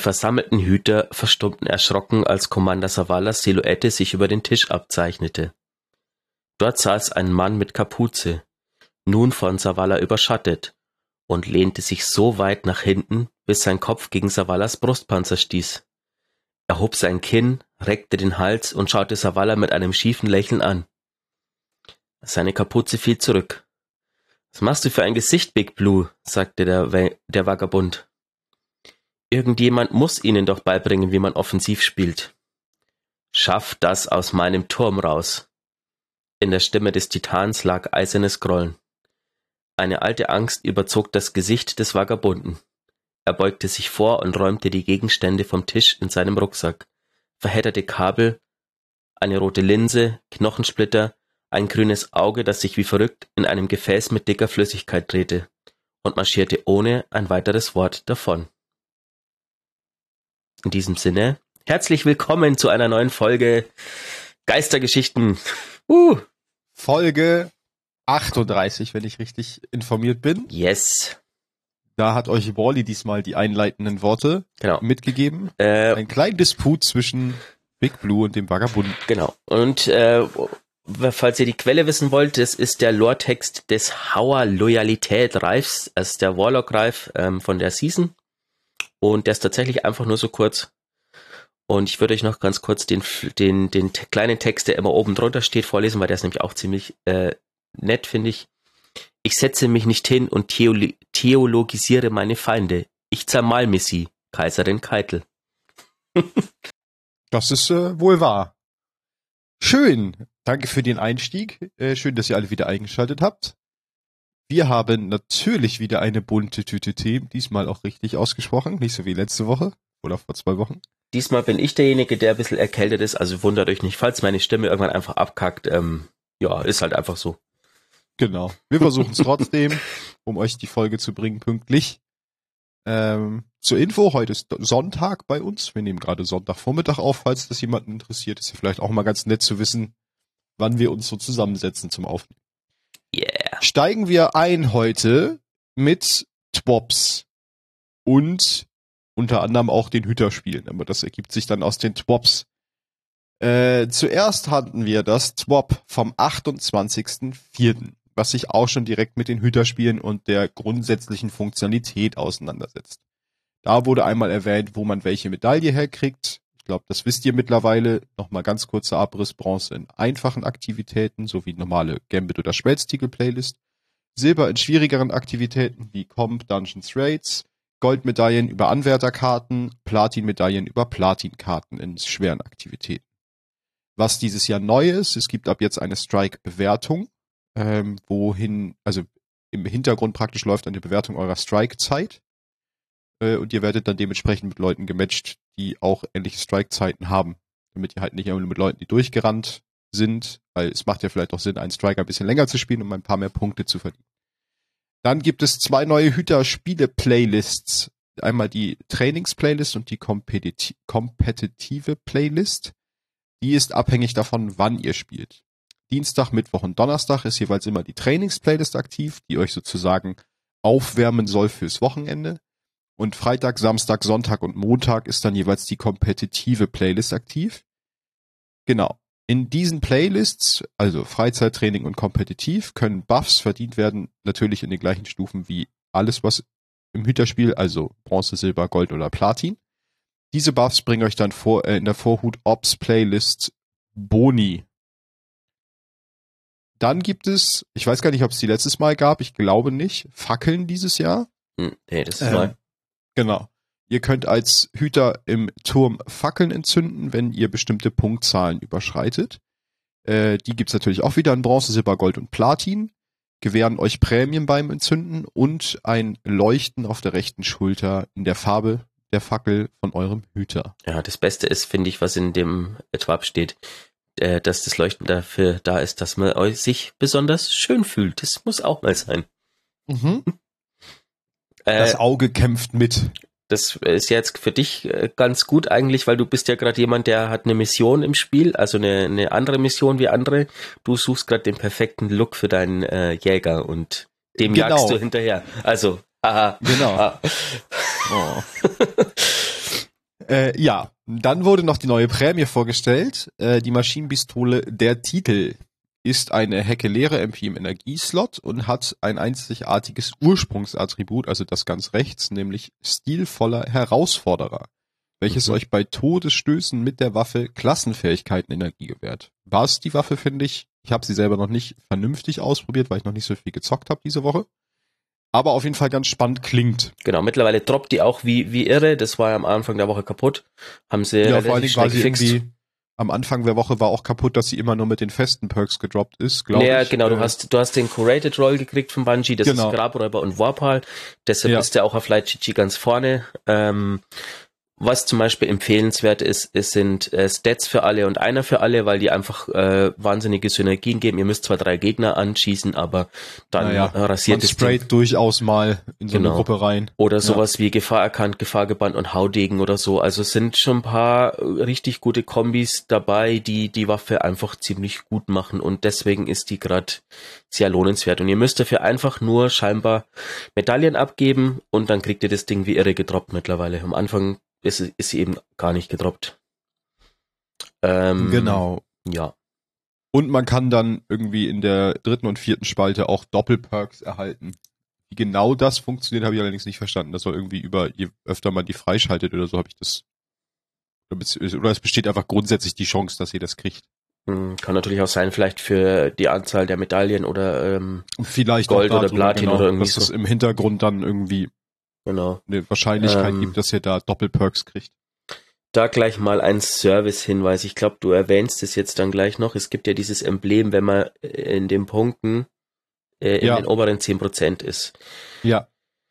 versammelten Hüter verstummten erschrocken, als Commander Savalas Silhouette sich über den Tisch abzeichnete. Dort saß ein Mann mit Kapuze, nun von Zavala überschattet, und lehnte sich so weit nach hinten, bis sein Kopf gegen Savalas Brustpanzer stieß. Er hob sein Kinn, reckte den Hals und schaute Zavala mit einem schiefen Lächeln an. Seine Kapuze fiel zurück. »Was machst du für ein Gesicht, Big Blue?« sagte der Vagabund. »Irgendjemand muss ihnen doch beibringen, wie man offensiv spielt. Schaff das aus meinem Turm raus.« In der Stimme des Titans lag eisernes Grollen. Eine alte Angst überzog das Gesicht des Vagabunden. Er beugte sich vor und räumte die Gegenstände vom Tisch in seinem Rucksack. Verhedderte Kabel, eine rote Linse, Knochensplitter, ein grünes Auge, das sich wie verrückt in einem Gefäß mit dicker Flüssigkeit drehte, und marschierte ohne ein weiteres Wort davon. In diesem Sinne, herzlich willkommen zu einer neuen Folge Geistergeschichten. Folge 38, wenn ich richtig informiert bin. Yes. Da hat euch Wally diesmal die einleitenden Worte mitgegeben. Ein kleiner Disput zwischen Big Blue und dem Vagabunden. Genau. Und falls ihr die Quelle wissen wollt, das ist der Lore-Text des Hauer Loyalität-Reifs, also der Warlock-Reif von der Season. Und der ist tatsächlich einfach nur so kurz. Und ich würde euch noch ganz kurz den kleinen Text, der immer oben drunter steht, vorlesen, weil der ist nämlich auch ziemlich nett, finde ich. Ich setze mich nicht hin und theologisiere meine Feinde. Ich zermalme sie, Kaiserin Keitel. Das ist wohl wahr. Schön. Danke für den Einstieg. Schön, dass ihr alle wieder eingeschaltet habt. Wir haben natürlich wieder eine bunte Tüte Tee, diesmal auch richtig ausgesprochen, nicht so wie letzte Woche oder vor 2 Wochen. Diesmal bin ich derjenige, der ein bisschen erkältet ist, also wundert euch nicht, falls meine Stimme irgendwann einfach abkackt. Ist halt einfach so. Genau. Wir versuchen es trotzdem, um euch die Folge zu bringen, pünktlich. Zur Info, heute ist Sonntag bei uns. Wir nehmen gerade Sonntagvormittag auf, falls das jemanden interessiert. Ist ja vielleicht auch mal ganz nett zu wissen, wann wir uns so zusammensetzen zum Aufnehmen. Yeah. Steigen wir ein heute mit Twops und unter anderem auch den Hüterspielen. Aber das ergibt sich dann aus den Twops. Zuerst hatten wir das Twop vom 28.04., was sich auch schon direkt mit den Hüterspielen und der grundsätzlichen Funktionalität auseinandersetzt. Da wurde einmal erwähnt, wo man welche Medaille herkriegt. Ich glaube, das wisst ihr mittlerweile. Nochmal ganz kurzer Abriss: Bronze in einfachen Aktivitäten sowie normale Gambit- oder Schmelztiegel-Playlist. Silber in schwierigeren Aktivitäten wie Comp, Dungeons, Raids. Goldmedaillen über Anwärterkarten. Platinmedaillen über Platinkarten in schweren Aktivitäten. Was dieses Jahr neu ist: Es gibt ab jetzt eine Strike-Bewertung, also im Hintergrund praktisch läuft eine Bewertung eurer Strike-Zeit. Und ihr werdet dann dementsprechend mit Leuten gematcht, die auch ähnliche Strike-Zeiten haben. Damit ihr halt nicht immer nur mit Leuten, die durchgerannt sind, weil es macht ja vielleicht auch Sinn, einen Striker ein bisschen länger zu spielen, um ein paar mehr Punkte zu verdienen. Dann gibt es 2 neue Hüter-Spiele-Playlists. Einmal die Trainings-Playlist und die kompetitive Playlist. Die ist abhängig davon, wann ihr spielt. Dienstag, Mittwoch und Donnerstag ist jeweils immer die Trainings-Playlist aktiv, die euch sozusagen aufwärmen soll fürs Wochenende. Und Freitag, Samstag, Sonntag und Montag ist dann jeweils die kompetitive Playlist aktiv. Genau. In diesen Playlists, also Freizeittraining und kompetitiv, können Buffs verdient werden, natürlich in den gleichen Stufen wie alles, was im Hüterspiel, also Bronze, Silber, Gold oder Platin. Diese Buffs bringen euch dann in der Vorhut Ops Playlist Boni. Dann gibt es, ich weiß gar nicht, ob es die letztes Mal gab, ich glaube nicht, Fackeln dieses Jahr. Nee, das ist neu. Genau. Ihr könnt als Hüter im Turm Fackeln entzünden, wenn ihr bestimmte Punktzahlen überschreitet. Die gibt's natürlich auch wieder in Bronze, Silber, Gold und Platin. Gewähren euch Prämien beim Entzünden und ein Leuchten auf der rechten Schulter in der Farbe der Fackel von eurem Hüter. Ja, das Beste ist, finde ich, was in dem Twap steht, dass das Leuchten dafür da ist, dass man sich besonders schön fühlt. Das muss auch mal sein. Mhm. Das Auge kämpft mit. Das ist jetzt für dich ganz gut eigentlich, weil du bist ja gerade jemand, der hat eine Mission im Spiel, also eine andere Mission wie andere. Du suchst gerade den perfekten Look für deinen Jäger und dem jagst du hinterher. Also, aha. Genau. Ah. Oh. Ja, dann wurde noch die neue Prämie vorgestellt. Die Maschinenpistole Der Titel ist eine Hecke-leere MP im Energieslot und hat ein einzigartiges Ursprungsattribut, also das ganz rechts, nämlich stilvoller Herausforderer, welches euch bei Todesstößen mit der Waffe Klassenfähigkeiten Energie gewährt. War es die Waffe, finde ich. Ich habe sie selber noch nicht vernünftig ausprobiert, weil ich noch nicht so viel gezockt habe diese Woche. Aber auf jeden Fall ganz spannend klingt. Genau, mittlerweile droppt die auch wie irre. Das war ja am Anfang der Woche kaputt. Haben sie Ja, vor allen Dingen war sie gefixt. irgendwie am Anfang der Woche war auch kaputt, dass sie immer nur mit den festen Perks gedroppt ist, glaube ich. Ja, genau, du hast den Curated Roll gekriegt von Bungie, das Genau. ist Grabräuber und Warpal. Deshalb ist der auch auf Light GG ganz vorne. Was zum Beispiel empfehlenswert ist, sind Stats für alle und einer für alle, weil die einfach wahnsinnige Synergien geben. Ihr müsst zwar 3 Gegner anschießen, aber dann rasiert es sprayt durchaus mal in so eine Gruppe rein. Oder sowas wie Gefahr erkannt, Gefahr gebannt und Haudegen oder so. Also es sind schon ein paar richtig gute Kombis dabei, die die Waffe einfach ziemlich gut machen und deswegen ist die gerade sehr lohnenswert. Und ihr müsst dafür einfach nur scheinbar Medaillen abgeben und dann kriegt ihr das Ding wie irre gedroppt mittlerweile. Am Anfang ist sie eben gar nicht gedroppt. Genau. Ja. Und man kann dann irgendwie in der 3. und 4. Spalte auch Doppelperks erhalten. Wie genau das funktioniert, habe ich allerdings nicht verstanden. Das soll irgendwie je öfter man die freischaltet oder so, habe ich das. Oder es besteht einfach grundsätzlich die Chance, dass ihr das kriegt. Kann natürlich auch sein, vielleicht für die Anzahl der Medaillen oder vielleicht Gold oder Platin oder irgendwie dass es im Hintergrund dann irgendwie eine Wahrscheinlichkeit gibt, dass ihr da Doppelperks kriegt. Da gleich mal ein Service-Hinweis. Ich glaube, du erwähnst es jetzt dann gleich noch. Es gibt ja dieses Emblem, wenn man in den Punkten in den oberen 10% ist. Ja.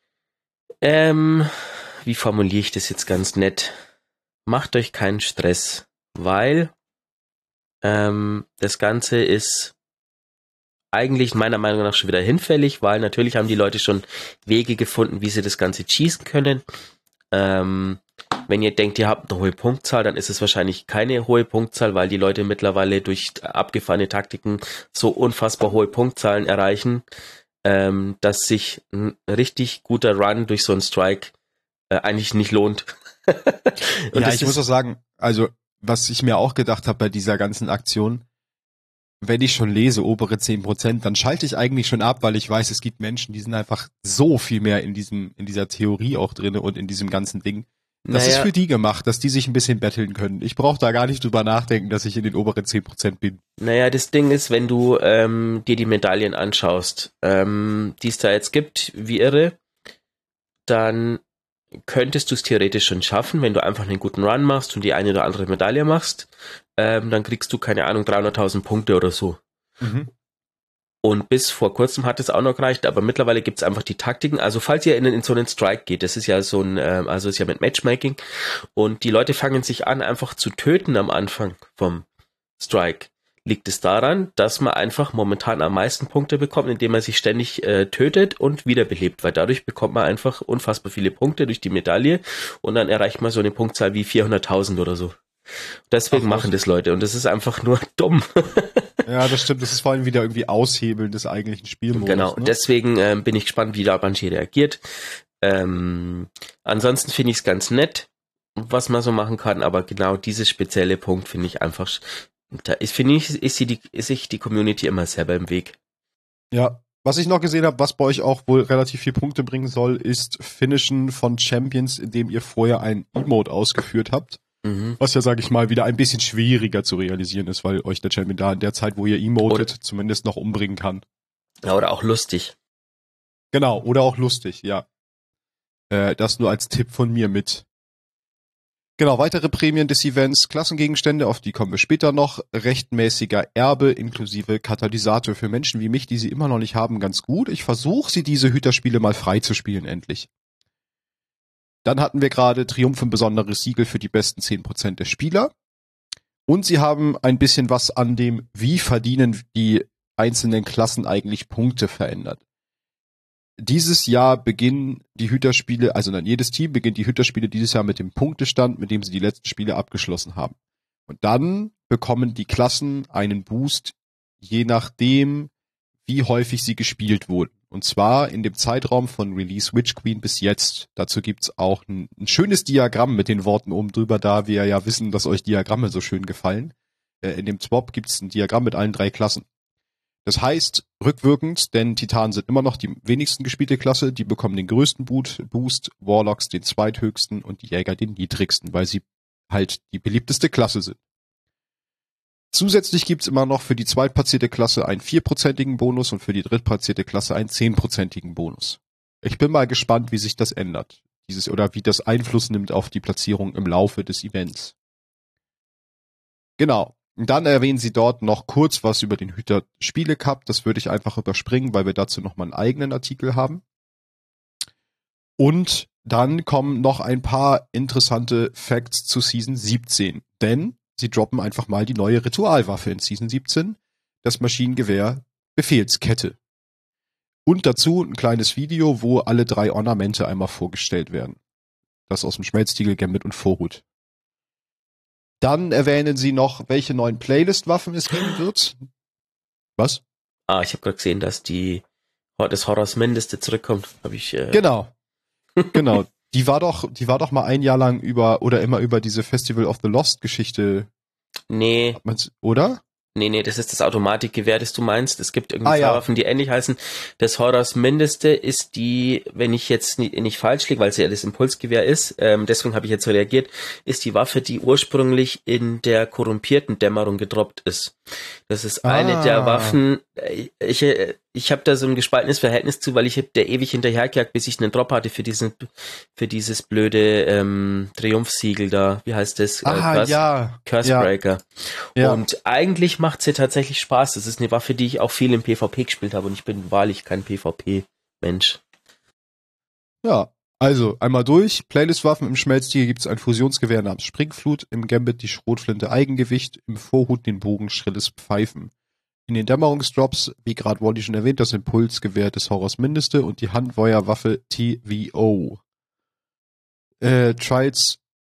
Wie formuliere ich das jetzt ganz nett? Macht euch keinen Stress, weil das Ganze ist eigentlich meiner Meinung nach schon wieder hinfällig, weil natürlich haben die Leute schon Wege gefunden, wie sie das Ganze cheesen können. Wenn ihr denkt, ihr habt eine hohe Punktzahl, dann ist es wahrscheinlich keine hohe Punktzahl, weil die Leute mittlerweile durch abgefahrene Taktiken so unfassbar hohe Punktzahlen erreichen, dass sich ein richtig guter Run durch so einen Strike eigentlich nicht lohnt. Und ja, ich muss auch sagen, also was ich mir auch gedacht habe bei dieser ganzen Aktion, wenn ich schon lese, obere 10%, dann schalte ich eigentlich schon ab, weil ich weiß, es gibt Menschen, die sind einfach so viel mehr in dieser Theorie auch drin und in diesem ganzen Ding. Das ist für die gemacht, dass die sich ein bisschen betteln können. Ich brauche da gar nicht drüber nachdenken, dass ich in den oberen 10% bin. Naja, das Ding ist, wenn du dir die Medaillen anschaust, die es da jetzt gibt, wie irre, dann könntest du es theoretisch schon schaffen, wenn du einfach einen guten Run machst und die eine oder andere Medaille machst, dann kriegst du, keine Ahnung, 300.000 Punkte oder so. Mhm. Und bis vor kurzem hat es auch noch gereicht, aber mittlerweile gibt es einfach die Taktiken. Also falls ihr in so einen Strike geht, das ist ja so ein, also ist ja mit Matchmaking und die Leute fangen sich an, einfach zu töten am Anfang vom Strike. Liegt es daran, dass man einfach momentan am meisten Punkte bekommt, indem man sich ständig tötet und wiederbelebt, weil dadurch bekommt man einfach unfassbar viele Punkte durch die Medaille und dann erreicht man so eine Punktzahl wie 400.000 oder so. Deswegen machen das Leute und das ist einfach nur dumm. Ja, das stimmt. Das ist vor allem wieder irgendwie Aushebeln des eigentlichen Spielmodus. Genau, ne? Deswegen bin ich gespannt, wie da Bungie reagiert. Ansonsten finde ich es ganz nett, was man so machen kann, aber genau dieses spezielle Punkt finde ich einfach, da ist sich die Community immer selber im Weg. Ja, was ich noch gesehen habe, was bei euch auch wohl relativ viel Punkte bringen soll, ist Finishen von Champions, indem ihr vorher ein Emote ausgeführt habt. Was ja, sage ich mal, wieder ein bisschen schwieriger zu realisieren ist, weil euch der Champion da in der Zeit, wo ihr emotet, zumindest noch umbringen kann. Ja, oder auch lustig. Genau, oder auch lustig, ja. Das nur als Tipp von mir mit. Genau, weitere Prämien des Events, Klassengegenstände, auf die kommen wir später noch, rechtmäßiger Erbe inklusive Katalysator für Menschen wie mich, die sie immer noch nicht haben, ganz gut. Ich versuche sie diese Hüterspiele mal frei zu spielen, endlich. Dann hatten wir gerade Triumph und besonderes Siegel für die besten 10% der Spieler. Und sie haben ein bisschen was an dem, wie verdienen die einzelnen Klassen eigentlich Punkte verändert. Dieses Jahr beginnen die Hüterspiele, also dann jedes Team beginnt die Hüterspiele dieses Jahr mit dem Punktestand, mit dem sie die letzten Spiele abgeschlossen haben. Und dann bekommen die Klassen einen Boost, je nachdem, wie häufig sie gespielt wurden. Und zwar in dem Zeitraum von Release Witch Queen bis jetzt. Dazu gibt's auch ein schönes Diagramm mit den Worten oben drüber, da wir ja wissen, dass euch Diagramme so schön gefallen. In dem TWOP gibt's ein Diagramm mit allen 3 Klassen. Das heißt, rückwirkend, denn Titanen sind immer noch die wenigsten gespielte Klasse, die bekommen den größten Boost, Warlocks den zweithöchsten und die Jäger den niedrigsten, weil sie halt die beliebteste Klasse sind. Zusätzlich gibt's immer noch für die zweitplatzierte Klasse einen 4%igen Bonus und für die drittplatzierte Klasse einen 10%igen Bonus. Ich bin mal gespannt, wie sich das ändert, oder wie das Einfluss nimmt auf die Platzierung im Laufe des Events. Genau. Und dann erwähnen sie dort noch kurz was über den Hüter Spiele Cup. Das würde ich einfach überspringen, weil wir dazu nochmal einen eigenen Artikel haben. Und dann kommen noch ein paar interessante Facts zu Season 17. Denn sie droppen einfach mal die neue Ritualwaffe in Season 17. Das Maschinengewehr Befehlskette. Und dazu ein kleines Video, wo alle 3 Ornamente einmal vorgestellt werden. Das aus dem Schmelztiegel, Gambit und Vorhut. Dann erwähnen sie noch, welche neuen Playlist-Waffen es geben wird. Was? Ich habe gerade gesehen, dass das Horrors Mindeste zurückkommt. Genau. Die war doch mal ein Jahr lang immer über diese Festival of the Lost Geschichte. Nee. Oder? Nee, das ist das Automatikgewehr, das du meinst. Es gibt irgendwie 2 Waffen, die ähnlich heißen. Das Horrors Mindeste ist die, wenn ich jetzt nicht falsch liege, weil es ja das Impulsgewehr ist, deswegen habe ich jetzt so reagiert, ist die Waffe, die ursprünglich in der korrumpierten Dämmerung gedroppt ist. Das ist eine der Waffen, ich habe da so ein gespaltenes Verhältnis zu, weil ich hab der ewig hinterhergejagt, bis ich einen Drop hatte für dieses blöde Triumphsiegel da. Wie heißt das? Cursebreaker. Ja. Und eigentlich macht sie tatsächlich Spaß. Das ist eine Waffe, die ich auch viel im PvP gespielt habe und ich bin wahrlich kein PvP-Mensch. Ja, also einmal durch. Playlist-Waffen im Schmelztiegel gibt es ein Fusionsgewehr namens Springflut, im Gambit die Schrotflinte Eigengewicht, im Vorhut den Bogen Schrilles Pfeifen. In den Dämmerungsdrops, wie gerade Wally schon erwähnt, das Impulsgewehr des Horrors Mindeste und die Handfeuerwaffe TVO. Trials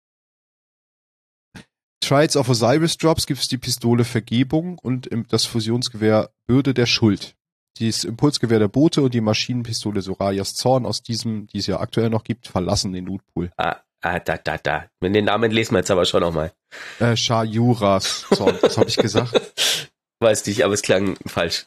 of Osiris Drops gibt es die Pistole Vergebung und das Fusionsgewehr Bürde der Schuld. Das Impulsgewehr der Bote und die Maschinenpistole Sorayas Zorn aus diesem, die es ja aktuell noch gibt, verlassen den Lootpool. Da. Mit den Namen lesen wir jetzt aber schon nochmal. Shayuras Zorn, was habe ich gesagt? Weiß nicht, aber es klang falsch.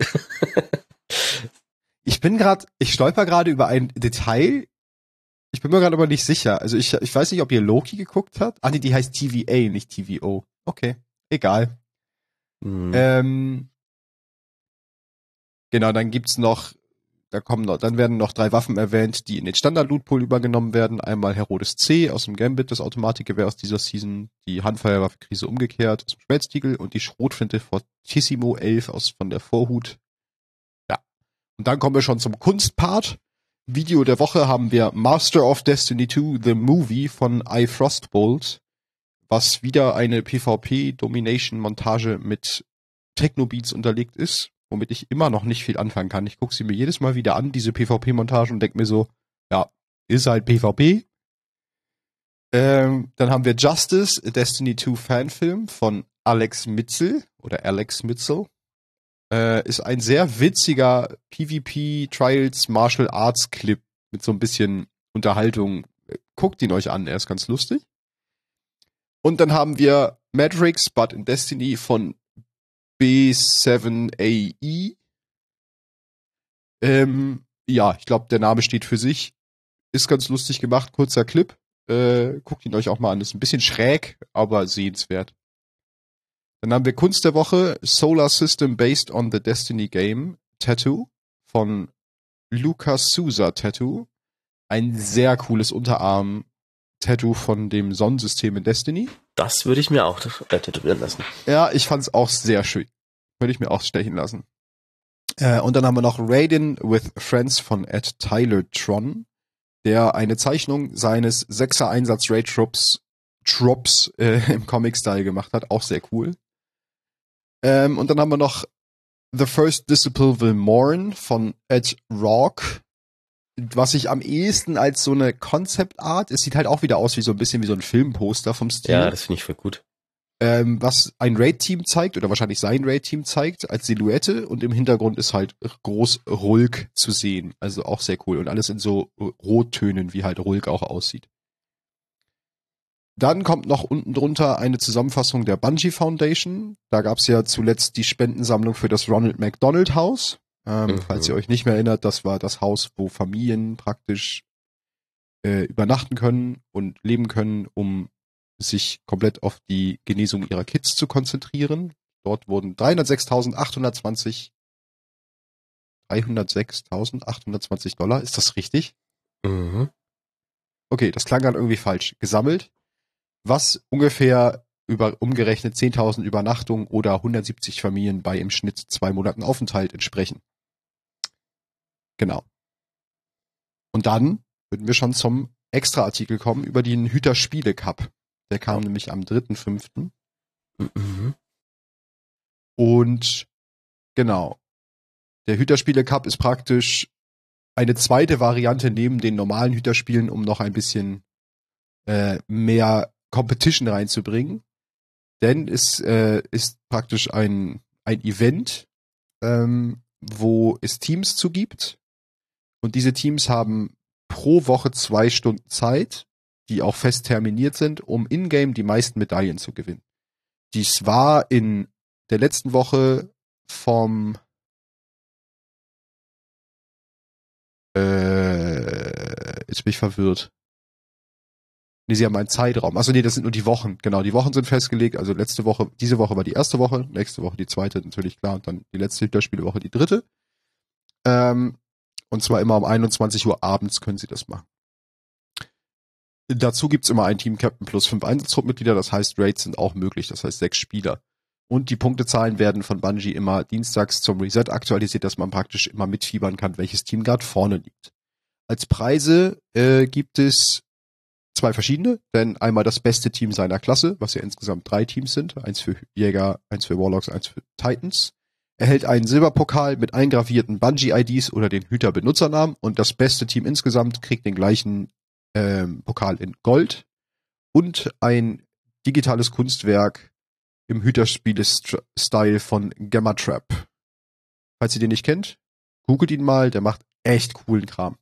Ich stolper gerade über ein Detail. Ich bin mir gerade aber nicht sicher. Also ich weiß nicht, ob ihr Loki geguckt habt. Nee, die heißt TVA, nicht TVO. Okay, egal. Genau, dann gibt's noch, dann werden noch 3 Waffen erwähnt, die in den Standard-Lootpool übergenommen werden. Einmal Herodes C aus dem Gambit, das Automatikgewehr aus dieser Season, die Handfeuerwaffe Krise umgekehrt aus dem Schmelztiegel und die Schrotflinte Fortissimo 11 von der Vorhut. Ja. Und dann kommen wir schon zum Kunstpart. Video der Woche haben wir Master of Destiny 2, The Movie von iFrostbolt, was wieder eine PvP-Domination-Montage mit Techno-Beats unterlegt ist, womit ich immer noch nicht viel anfangen kann. Ich gucke sie mir jedes Mal wieder an, diese PvP-Montage, und denke mir so, ja, ist halt PvP. Dann haben wir Justice, a Destiny 2 Fanfilm von Alex Mitzel. Ist ein sehr witziger PvP Trials Martial Arts Clip mit so ein bisschen Unterhaltung. Guckt ihn euch an, er ist ganz lustig. Und dann haben wir Matrix, but in Destiny von B7AE. Ja, ich glaube, der Name steht für sich. Ist ganz lustig gemacht, kurzer Clip. Guckt ihn euch auch mal an. Ist ein bisschen schräg, aber sehenswert. Dann haben wir Kunst der Woche, Solar System Based on the Destiny Game, Tattoo von Lucas Souza Tattoo. Ein sehr cooles Unterarm-Tattoo von dem Sonnensystem in Destiny. Das würde ich mir auch tätowieren lassen. Ja, ich fand's auch sehr schön. Würde ich mir auch stechen lassen. Und dann haben wir noch Raiden with Friends von Ed Tyler Tron, der eine Zeichnung seines 6er Einsatz Raid Drops im Comic-Style gemacht hat. Auch sehr cool. Und dann haben wir noch The First Disciple Will Mourn von Ed Rock, was ich am ehesten als so eine Concept Art, es sieht halt auch wieder aus wie so ein bisschen wie so ein Filmposter vom Stil. Ja, das finde ich voll gut. was ein Raid-Team zeigt, oder wahrscheinlich sein Raid-Team zeigt, als Silhouette, und im Hintergrund ist halt groß Rulk zu sehen. Also auch sehr cool. Und alles in so Rottönen, wie halt Rulk auch aussieht. Dann kommt noch unten drunter eine Zusammenfassung der Bungie Foundation. Da gab es ja zuletzt die Spendensammlung für das Ronald McDonald Haus. Falls ihr euch nicht mehr erinnert, das war das Haus, wo Familien praktisch übernachten können und leben können, um sich komplett auf die Genesung ihrer Kids zu konzentrieren. Dort wurden 306.820 $306.820, ist das richtig? Mhm. Okay, das klang gerade irgendwie falsch. Gesammelt, was ungefähr umgerechnet 10.000 Übernachtungen oder 170 Familien bei im Schnitt 2 Monaten Aufenthalt entsprechen. Genau. Und dann würden wir schon zum Extra-Artikel kommen über den Hüter-Spiele-Cup. Der kam nämlich am 3.5. Mhm. Und genau, der Hüterspiele-Cup ist praktisch eine zweite Variante neben den normalen Hüterspielen, um noch ein bisschen mehr Competition reinzubringen. Denn es ist praktisch ein Event, wo es Teams zu gibt. Und diese Teams haben pro Woche 2 Stunden Zeit, die auch fest terminiert sind, um in-game die meisten Medaillen zu gewinnen. Dies war in der letzten Woche vom jetzt bin ich verwirrt. Nee, sie haben einen Zeitraum. Achso, nee, das sind nur die Wochen. Genau, die Wochen sind festgelegt. Also diese Woche war die erste Woche, nächste Woche die zweite, natürlich klar, und dann die letzte Hüterspielewoche die dritte. Und zwar immer um 21 Uhr abends können sie das machen. Dazu gibt's immer ein Team-Captain plus 5 Einsatztruppmitglieder, das heißt, Raids sind auch möglich, das heißt 6 Spieler. Und die Punktezahlen werden von Bungie immer dienstags zum Reset aktualisiert, dass man praktisch immer mitfiebern kann, welches Team gerade vorne liegt. Als Preise gibt es 2 verschiedene, denn einmal das beste Team seiner Klasse, was ja insgesamt 3 Teams sind, 1 für Jäger, 1 für Warlocks, 1 für Titans, erhält einen Silberpokal mit eingravierten Bungie-IDs oder den Hüter-Benutzernamen, und das beste Team insgesamt kriegt den gleichen Pokal in Gold und ein digitales Kunstwerk im Hüterspiele-Style von Gamma Trap. Falls ihr den nicht kennt, googelt ihn mal, der macht echt coolen Kram.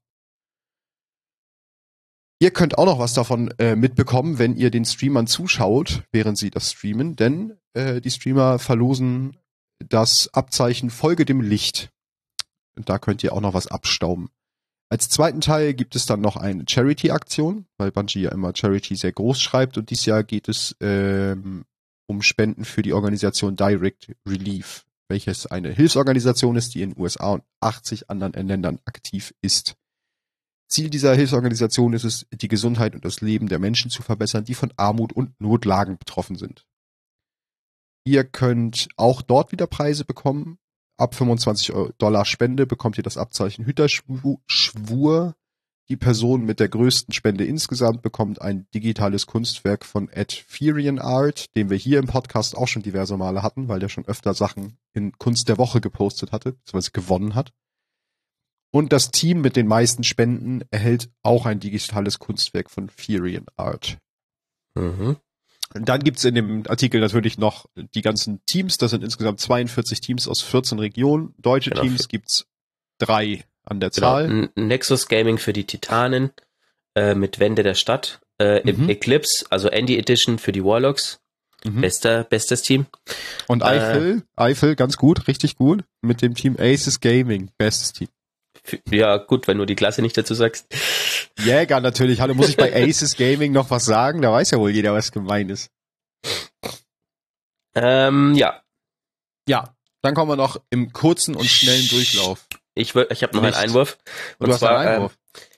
Ihr könnt auch noch was davon mitbekommen, wenn ihr den Streamern zuschaut, während sie das streamen, denn die Streamer verlosen das Abzeichen Folge dem Licht. Und da könnt ihr auch noch was abstauben. Als zweiten Teil gibt es dann noch eine Charity-Aktion, weil Bungie ja immer Charity sehr groß schreibt, und dieses Jahr geht es um Spenden für die Organisation Direct Relief, welches eine Hilfsorganisation ist, die in den USA und 80 anderen Ländern aktiv ist. Ziel dieser Hilfsorganisation ist es, die Gesundheit und das Leben der Menschen zu verbessern, die von Armut und Notlagen betroffen sind. Ihr könnt auch dort wieder Preise bekommen. Ab $25 Spende bekommt ihr das Abzeichen Hüterschwur. Die Person mit der größten Spende insgesamt bekommt ein digitales Kunstwerk von @FerianArt, den wir hier im Podcast auch schon diverse Male hatten, weil der schon öfter Sachen in Kunst der Woche gepostet hatte, beziehungsweise gewonnen hat. Und das Team mit den meisten Spenden erhält auch ein digitales Kunstwerk von FerianArt. Mhm. Und dann gibt's in dem Artikel natürlich noch die ganzen Teams. Das sind insgesamt 42 Teams aus 14 Regionen. Deutsche Teams gibt's 3 an der Zahl. Nexus Gaming für die Titanen mit Wände der Stadt. Eclipse, also Andy Edition für die Warlocks. Bestes Team. Und Eifel, ganz gut, richtig gut. Mit dem Team Aces Gaming, bestes Team. Ja, gut, wenn du die Klasse nicht dazu sagst. Jäger natürlich. Hallo, muss ich bei Aces Gaming noch was sagen? Da weiß ja wohl jeder, was gemeint ist. Ja. Ja, dann kommen wir noch im kurzen und schnellen Durchlauf. Ich habe noch einen Einwurf. Und du hast einen Einwurf.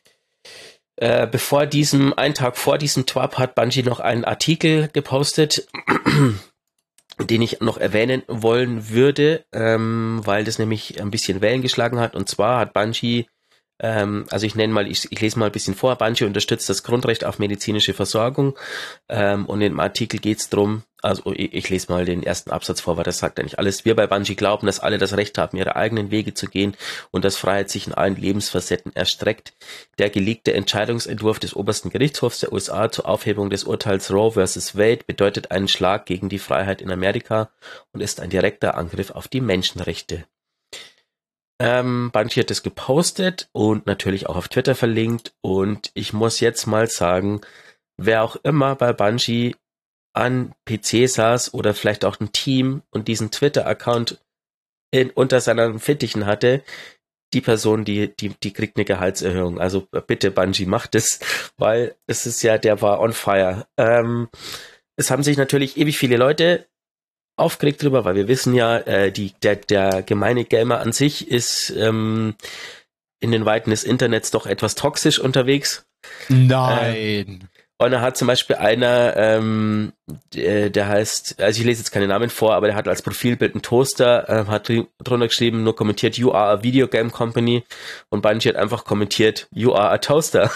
Einen Tag vor diesem TWAP hat Bungie noch einen Artikel gepostet, den ich noch erwähnen wollen würde, weil das nämlich ein bisschen Wellen geschlagen hat. Und zwar hat Bungie, ich lese mal ein bisschen vor, Bungie unterstützt das Grundrecht auf medizinische Versorgung, und im Artikel geht es darum, Also ich lese mal den ersten Absatz vor, weil das sagt eigentlich alles. Wir bei Bungie glauben, dass alle das Recht haben, ihre eigenen Wege zu gehen und dass Freiheit sich in allen Lebensfacetten erstreckt. Der geleakte Entscheidungsentwurf des obersten Gerichtshofs der USA zur Aufhebung des Urteils Roe vs. Wade bedeutet einen Schlag gegen die Freiheit in Amerika und ist ein direkter Angriff auf die Menschenrechte. Bungie hat das gepostet und natürlich auch auf Twitter verlinkt, und ich muss jetzt mal sagen, wer auch immer bei Bungie an PC saß oder vielleicht auch ein Team und diesen Twitter-Account unter seinen Fittichen hatte, die Person, die kriegt eine Gehaltserhöhung. Also bitte Bungie, macht es, weil es ist ja, der war on fire. Es haben sich natürlich ewig viele Leute aufgeregt drüber, weil wir wissen ja, der gemeine Gamer an sich ist in den Weiten des Internets doch etwas toxisch unterwegs. Nein. Und da hat zum Beispiel einer, der heißt, also ich lese jetzt keine Namen vor, aber der hat als Profilbild einen Toaster, hat drunter geschrieben, nur kommentiert, you are a video game company, und Bungie hat einfach kommentiert, you are a toaster.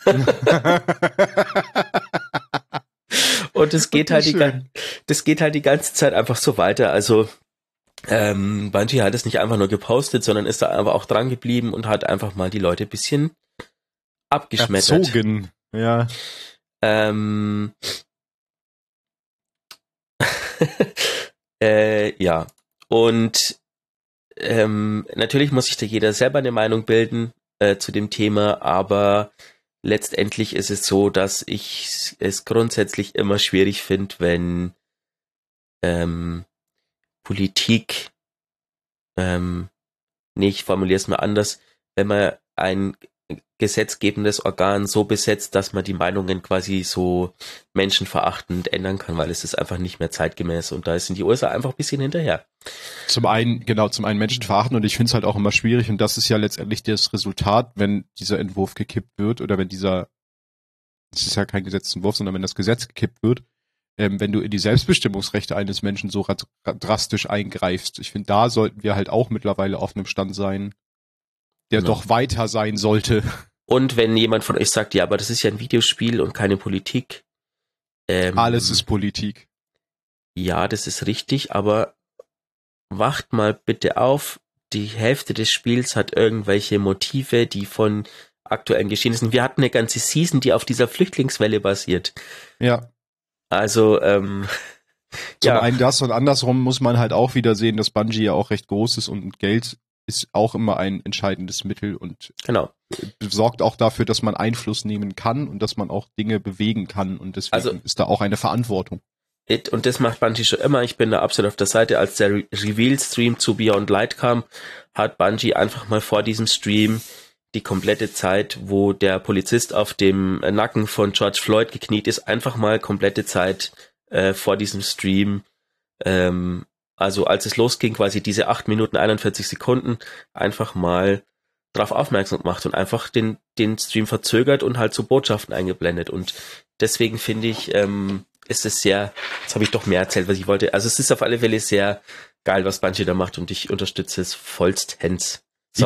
Und das geht halt die ganze Zeit einfach so weiter. Also Bungie hat es nicht einfach nur gepostet, sondern ist da einfach auch dran geblieben und hat einfach mal die Leute ein bisschen abgeschmettert. Erzogen, ja. Ja, und natürlich muss sich da jeder selber eine Meinung bilden zu dem Thema, aber letztendlich ist es so, dass ich es grundsätzlich immer schwierig finde, wenn Politik, ich formuliere es mal anders, wenn man ein gesetzgebendes Organ so besetzt, dass man die Meinungen quasi so menschenverachtend ändern kann, weil es ist einfach nicht mehr zeitgemäß, und da sind die USA einfach ein bisschen hinterher. Zum einen menschenverachtend, und ich finde es halt auch immer schwierig, und das ist ja letztendlich das Resultat, wenn dieser Entwurf gekippt wird, oder wenn es ist ja kein Gesetzentwurf, sondern wenn das Gesetz gekippt wird, wenn du in die Selbstbestimmungsrechte eines Menschen so drastisch eingreifst. Ich finde, da sollten wir halt auch mittlerweile auf einem Stand sein, der doch weiter sein sollte. Und wenn jemand von euch sagt, ja, aber das ist ja ein Videospiel und keine Politik. Alles ist Politik. Ja, das ist richtig, aber wacht mal bitte auf, die Hälfte des Spiels hat irgendwelche Motive, die von aktuellen Geschehnissen. Wir hatten eine ganze Season, die auf dieser Flüchtlingswelle basiert. Ja. Also, Zum einen das, und andersrum muss man halt auch wieder sehen, dass Bungie ja auch recht groß ist, und Geld ist auch immer ein entscheidendes Mittel und sorgt auch dafür, dass man Einfluss nehmen kann und dass man auch Dinge bewegen kann, und deswegen ist da auch eine Verantwortung. Und das macht Bungie schon immer. Ich bin da absolut auf der Seite. Als der Reveal-Stream zu Beyond Light kam, hat Bungie einfach mal vor diesem Stream die komplette Zeit, wo der Polizist auf dem Nacken von George Floyd gekniet ist, einfach mal komplette Zeit vor diesem Stream, also als es losging, quasi diese 8 Minuten 41 Sekunden, einfach mal drauf aufmerksam gemacht und einfach den Stream verzögert und halt so Botschaften eingeblendet. Und deswegen finde ich, ist es sehr, jetzt habe ich doch mehr erzählt, was ich wollte. Also es ist auf alle Fälle sehr geil, was Bungie da macht, und ich unterstütze es vollstens. So,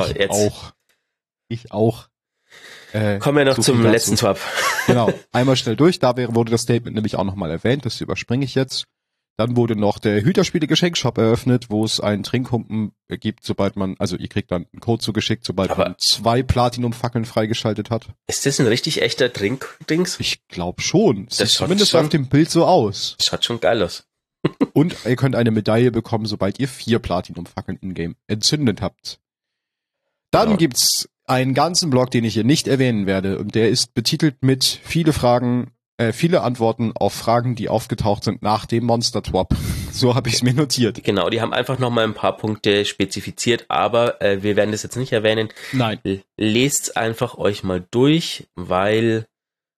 Ich auch. Kommen wir noch zum letzten Swap. Genau, einmal schnell durch. Da wurde das Statement nämlich auch nochmal erwähnt, das überspringe ich jetzt. Dann wurde noch der Hüterspiele-Geschenkshop eröffnet, wo es einen Trinkhumpen gibt, ihr kriegt dann einen Code zugeschickt, sobald man 2 Platinum-Fackeln freigeschaltet hat. Ist das ein richtig echter Trink-Dings? Ich glaube schon. Das sieht zumindest auf dem Bild so aus. Das schaut schon geil aus. Und ihr könnt eine Medaille bekommen, sobald ihr 4 Platinum-Fackeln in-game entzündet habt. Dann gibt's einen ganzen Blog, den ich hier nicht erwähnen werde, und der ist betitelt mit viele Antworten auf Fragen, die aufgetaucht sind nach dem Monster-Twop. So habe ich es mir notiert. Genau, die haben einfach nochmal ein paar Punkte spezifiziert, aber wir werden das jetzt nicht erwähnen. Nein. Lest's einfach euch mal durch, weil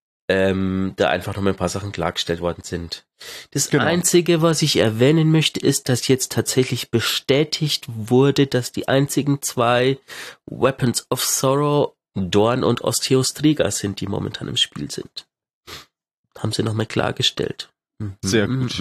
da einfach nochmal ein paar Sachen klargestellt worden sind. Das Einzige, was ich erwähnen möchte, ist, dass jetzt tatsächlich bestätigt wurde, dass die einzigen 2 Weapons of Sorrow, Dorn und Osteostriga sind, die momentan im Spiel sind. Haben sie nochmal klargestellt. Sehr gut.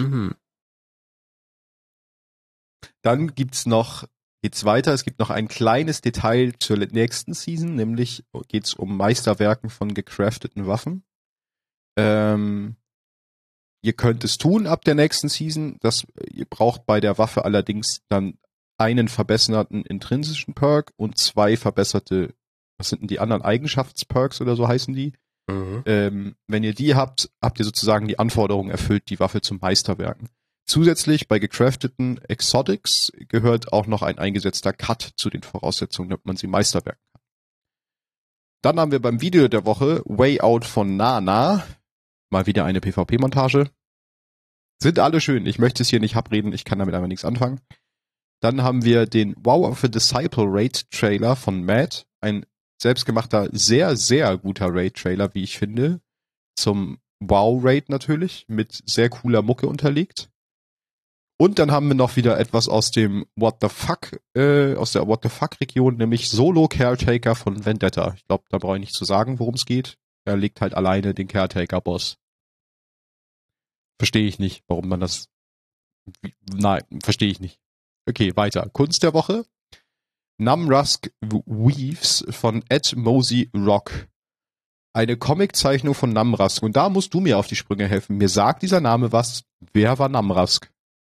Dann geht's weiter. Es gibt noch ein kleines Detail zur nächsten Season, nämlich geht's um Meisterwerken von gecrafteten Waffen. Ihr könnt es tun ab der nächsten Season. Ihr braucht bei der Waffe allerdings dann einen verbesserten intrinsischen Perk und 2 verbesserte, was sind denn die anderen, Eigenschaftsperks oder so heißen die? Mhm. Wenn ihr die habt, habt ihr sozusagen die Anforderungen erfüllt, die Waffe zum Meisterwerken. Zusätzlich bei gecrafteten Exotics gehört auch noch ein eingesetzter Cut zu den Voraussetzungen, damit man sie meisterwerken kann. Dann haben wir beim Video der Woche Way Out von Nana. Mal wieder eine PvP-Montage. Sind alle schön. Ich möchte es hier nicht abreden, ich kann damit einfach nichts anfangen. Dann haben wir den Wow of a Disciple Raid Trailer von Matt. Ein selbstgemachter, sehr, sehr guter Raid-Trailer, wie ich finde. Zum Wow-Raid natürlich, mit sehr cooler Mucke unterlegt. Und dann haben wir noch wieder etwas aus dem What the Fuck, aus der What the Fuck-Region, nämlich Solo Caretaker von Vendetta. Ich glaube, da brauche ich nicht zu sagen, worum es geht. Er legt halt alleine den Caretaker-Boss. Verstehe ich nicht, warum man das... Nein, verstehe ich nicht. Okay, weiter. Kunst der Woche. Namrusk Weaves von Ed Mosey Rock. Eine Comiczeichnung von Namrusk. Und da musst du mir auf die Sprünge helfen. Mir sagt dieser Name was. Wer war Namrusk?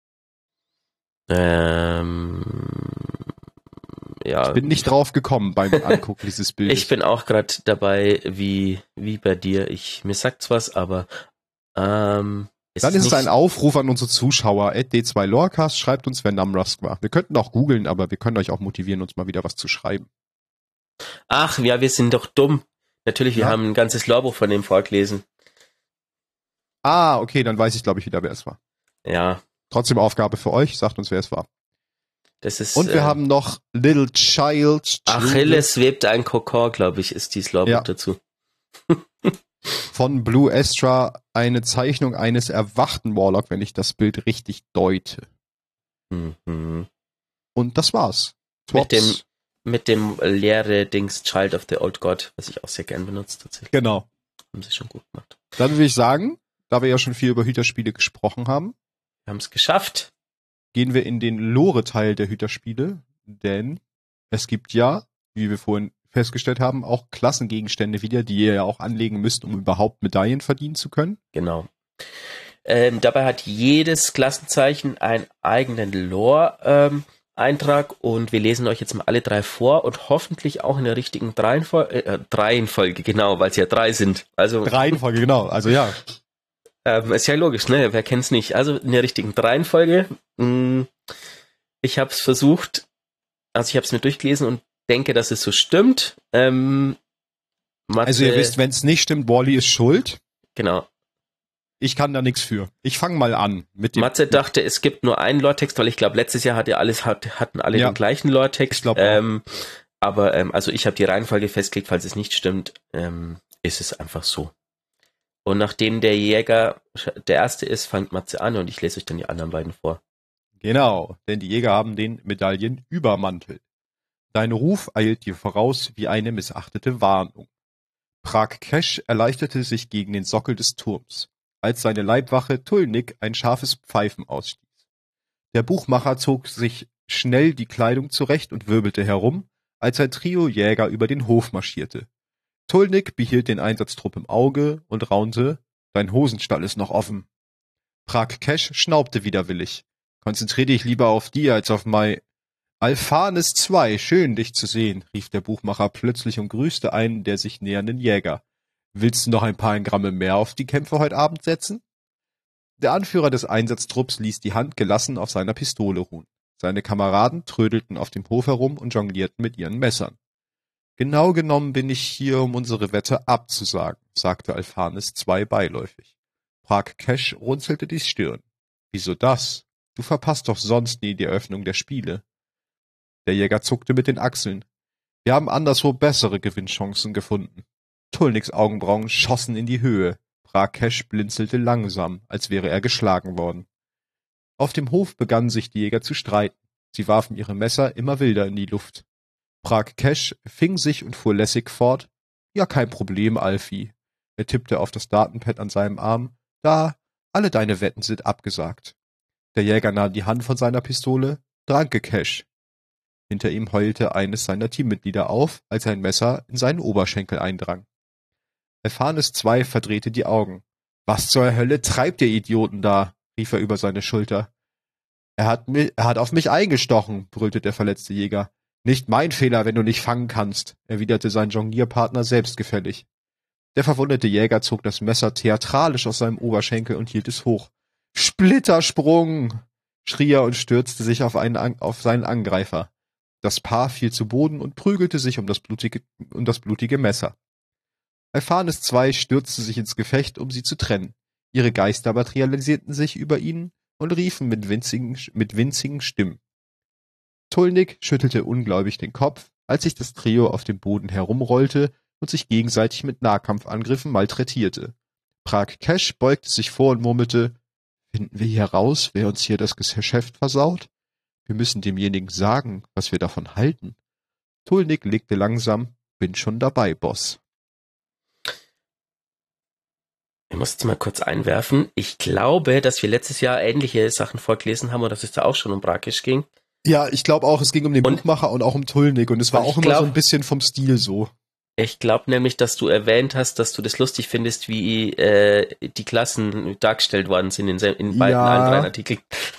Ja. Ich bin nicht drauf gekommen beim Angucken dieses Bildes. Ich bin auch gerade dabei, wie bei dir. Mir sagt's was, aber dann ist es ein Aufruf an unsere Zuschauer. D2 Lorecast, schreibt uns, wer Namrusk war. Wir könnten auch googeln, aber wir können euch auch motivieren, uns mal wieder was zu schreiben. Ach, ja, wir sind doch dumm. Natürlich, wir haben ein ganzes Lorebuch von dem vorgelesen. Ah, okay, dann weiß ich, glaube ich, wieder, wer es war. Ja. Trotzdem Aufgabe für euch, sagt uns, wer es war. Das ist, und wir haben noch Little Child. Achilles webt ein Kokon, glaube ich, ist dieses Lorebuch dazu. Von Blue Astra eine Zeichnung eines erwachten Warlock, wenn ich das Bild richtig deute. Mhm. Und das war's. Mit dem leere Dings Child of the Old God, was ich auch sehr gern benutze tatsächlich. Genau. Haben sie schon gut gemacht. Dann würde ich sagen, da wir ja schon viel über Hüterspiele gesprochen haben, wir haben es geschafft. Gehen wir in den Lore-Teil der Hüterspiele, denn es gibt ja, wie wir vorhin festgestellt haben, auch Klassengegenstände wieder, die ihr ja auch anlegen müsst, um überhaupt Medaillen verdienen zu können. Genau. Dabei hat jedes Klassenzeichen einen eigenen Lore-Eintrag und wir lesen euch jetzt mal alle 3 vor und hoffentlich auch in der richtigen Reihenfolge, genau, weil es ja 3 sind. Also Reihenfolge, genau, also ja. Ist ja logisch, ne? Wer kennt's nicht? Also in der richtigen Reihenfolge. Ich habe es versucht, also ich habe es mir durchgelesen und denke, dass es so stimmt. Matze, also ihr wisst, wenn es nicht stimmt, Wally ist schuld. Genau. Ich kann da nichts für. Ich fange mal an mit dem. Matze dachte, es gibt nur einen Lore-Text, weil ich glaube, letztes Jahr hatten alle den gleichen Lore-Text. Ich glaube aber also ich habe die Reihenfolge festgelegt, falls es nicht stimmt, ist es einfach so. Und nachdem der Jäger der Erste ist, fängt Matze an und ich lese euch dann die anderen beiden vor. Genau, denn die Jäger haben den Medaillenübermantel. Dein Ruf eilt dir voraus wie eine missachtete Warnung. Prag Kesh erleichterte sich gegen den Sockel des Turms, als seine Leibwache Tulnik ein scharfes Pfeifen ausstieß. Der Buchmacher zog sich schnell die Kleidung zurecht und wirbelte herum, als ein Trio Jäger über den Hof marschierte. Tulnik behielt den Einsatztrupp im Auge und raunte, dein Hosenstall ist noch offen. Prag Kesh schnaubte widerwillig. Konzentrier dich lieber auf die als auf Alphanes 2, schön dich zu sehen, rief der Buchmacher plötzlich und grüßte einen der sich nähernden Jäger. Willst du noch ein paar Gramme mehr auf die Kämpfe heute Abend setzen? Der Anführer des Einsatztrupps ließ die Hand gelassen auf seiner Pistole ruhen. Seine Kameraden trödelten auf dem Hof herum und jonglierten mit ihren Messern. Genau genommen bin ich hier, um unsere Wette abzusagen, sagte Alphanes 2 beiläufig. Prag Kesh runzelte die Stirn. Wieso das? Du verpasst doch sonst nie die Eröffnung der Spiele. Der Jäger zuckte mit den Achseln. Wir haben anderswo bessere Gewinnchancen gefunden. Tulniks Augenbrauen schossen in die Höhe. Prag Kesh blinzelte langsam, als wäre er geschlagen worden. Auf dem Hof begannen sich die Jäger zu streiten. Sie warfen ihre Messer immer wilder in die Luft. Prag Kesh fing sich und fuhr lässig fort. Ja, kein Problem, Alfie. Er tippte auf das Datenpad an seinem Arm. Da, alle deine Wetten sind abgesagt. Der Jäger nahm die Hand von seiner Pistole. Danke, Kesh. Hinter ihm heulte eines seiner Teammitglieder auf, als ein Messer in seinen Oberschenkel eindrang. Alphanes 2 verdrehte die Augen. Was zur Hölle treibt ihr Idioten da? Rief er über seine Schulter. Er hat auf mich eingestochen, brüllte der verletzte Jäger. Nicht mein Fehler, wenn du nicht fangen kannst, erwiderte sein Jonglierpartner selbstgefällig. Der verwundete Jäger zog das Messer theatralisch aus seinem Oberschenkel und hielt es hoch. Splittersprung! Schrie er und stürzte sich auf seinen Angreifer. Das Paar fiel zu Boden und prügelte sich um das blutige Messer. Alphanes II stürzte sich ins Gefecht, um sie zu trennen. Ihre Geister materialisierten sich über ihnen und riefen mit winzigen Stimmen. Tulnik schüttelte ungläubig den Kopf, als sich das Trio auf dem Boden herumrollte und sich gegenseitig mit Nahkampfangriffen malträtierte. Prag Cash beugte sich vor und murmelte, »Finden wir hier raus, wer uns hier das Geschäft versaut? Wir müssen demjenigen sagen, was wir davon halten.« Tulnik legte langsam, »Bin schon dabei, Boss.« Ich muss jetzt mal kurz einwerfen. Ich glaube, dass wir letztes Jahr ähnliche Sachen vorgelesen haben und dass es da auch schon um Brakisch ging. Ja, ich glaube auch, es ging um den Buchmacher und auch um Tulnik und es war auch immer so ein bisschen vom Stil so. Ich glaube nämlich, dass du erwähnt hast, dass du das lustig findest, wie die Klassen dargestellt worden sind in beiden allen 3 Artikeln.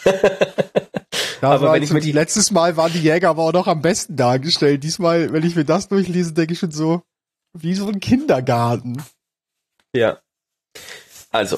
Aber letztes Mal waren die Jäger aber auch noch am besten dargestellt. Diesmal, wenn ich mir das durchlese, denke ich schon so, wie so ein Kindergarten. Ja. Also,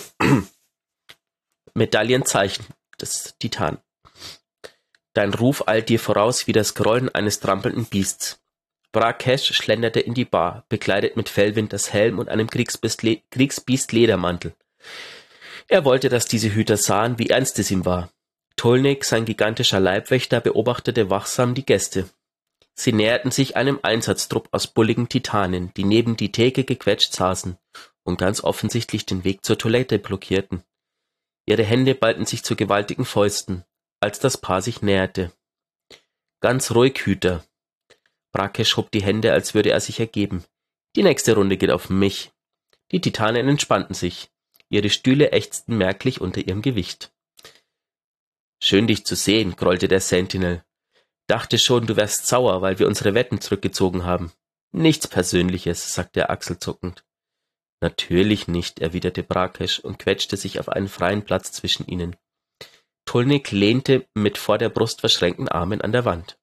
Medaillenzeichen des Titan. Dein Ruf eilt dir voraus wie das Grollen eines trampelnden Biests. Brakesh schlenderte in die Bar, bekleidet mit Fellwinters Helm und einem Kriegsbiest-Ledermantel. Er wollte, dass diese Hüter sahen, wie ernst es ihm war. Tulnik, sein gigantischer Leibwächter, beobachtete wachsam die Gäste. Sie näherten sich einem Einsatztrupp aus bulligen Titanen, die neben die Theke gequetscht saßen und ganz offensichtlich den Weg zur Toilette blockierten. Ihre Hände ballten sich zu gewaltigen Fäusten, als das Paar sich näherte. »Ganz ruhig, Hüter.« Brakesh hob die Hände, als würde er sich ergeben. »Die nächste Runde geht auf mich.« Die Titanen entspannten sich. Ihre Stühle ächzten merklich unter ihrem Gewicht. »Schön, dich zu sehen«, grollte der Sentinel. »Dachte schon, du wärst sauer, weil wir unsere Wetten zurückgezogen haben.« »Nichts Persönliches«, sagte er achselzuckend. »Natürlich nicht«, erwiderte Brakesh und quetschte sich auf einen freien Platz zwischen ihnen. Tulnik lehnte mit vor der Brust verschränkten Armen an der Wand.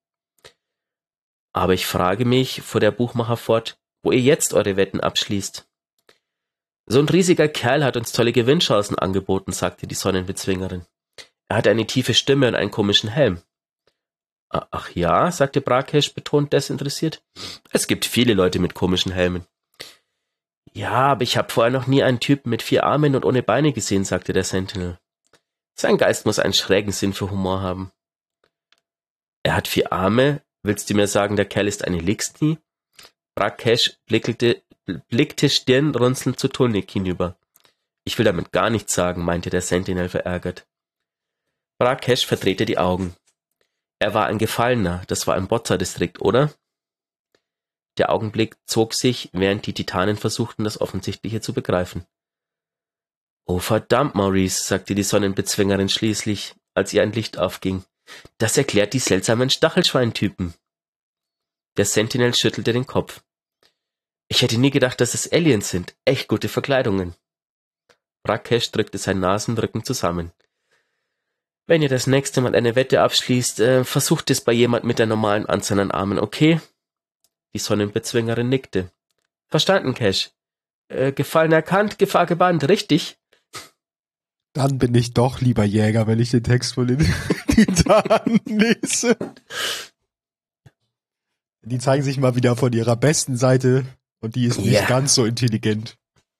»Aber ich frage mich«, fuhr der Buchmacher fort, »wo ihr jetzt eure Wetten abschließt.« »So ein riesiger Kerl hat uns tolle Gewinnchancen angeboten«, sagte die Sonnenbezwingerin. »Er hat eine tiefe Stimme und einen komischen Helm.« »Ach ja«, sagte Brakesh betont desinteressiert. »Es gibt viele Leute mit komischen Helmen.« »Ja, aber ich habe vorher noch nie einen Typen mit 4 Armen und ohne Beine gesehen«, sagte der Sentinel. »Sein Geist muss einen schrägen Sinn für Humor haben.« »Er hat 4 Arme? Willst du mir sagen, der Kerl ist eine Lixni?« Brakesh blickte stirnrunzelnd zu Tulnik hinüber. »Ich will damit gar nichts sagen«, meinte der Sentinel verärgert. Brakesh verdrehte die Augen. »Er war ein Gefallener, das war im Bozza-Distrikt, oder?« Der Augenblick zog sich, während die Titanen versuchten, das Offensichtliche zu begreifen. »Oh verdammt, Maurice«, sagte die Sonnenbezwingerin schließlich, als ihr ein Licht aufging. »Das erklärt die seltsamen Stachelschweintypen.« Der Sentinel schüttelte den Kopf. »Ich hätte nie gedacht, dass es Aliens sind. Echt gute Verkleidungen.« Brakesh drückte seinen Nasenrücken zusammen. »Wenn ihr das nächste Mal eine Wette abschließt, versucht es bei jemand mit der normalen Anzahl an Armen, okay?« Die Sonnenbezwingerin nickte. »Verstanden, Cash. Gefallen erkannt, Gefahr gebannt, richtig?« Dann bin ich doch lieber Jäger, wenn ich den Text von den Titanen lese. Die zeigen sich mal wieder von ihrer besten Seite und die ist nicht ganz so intelligent.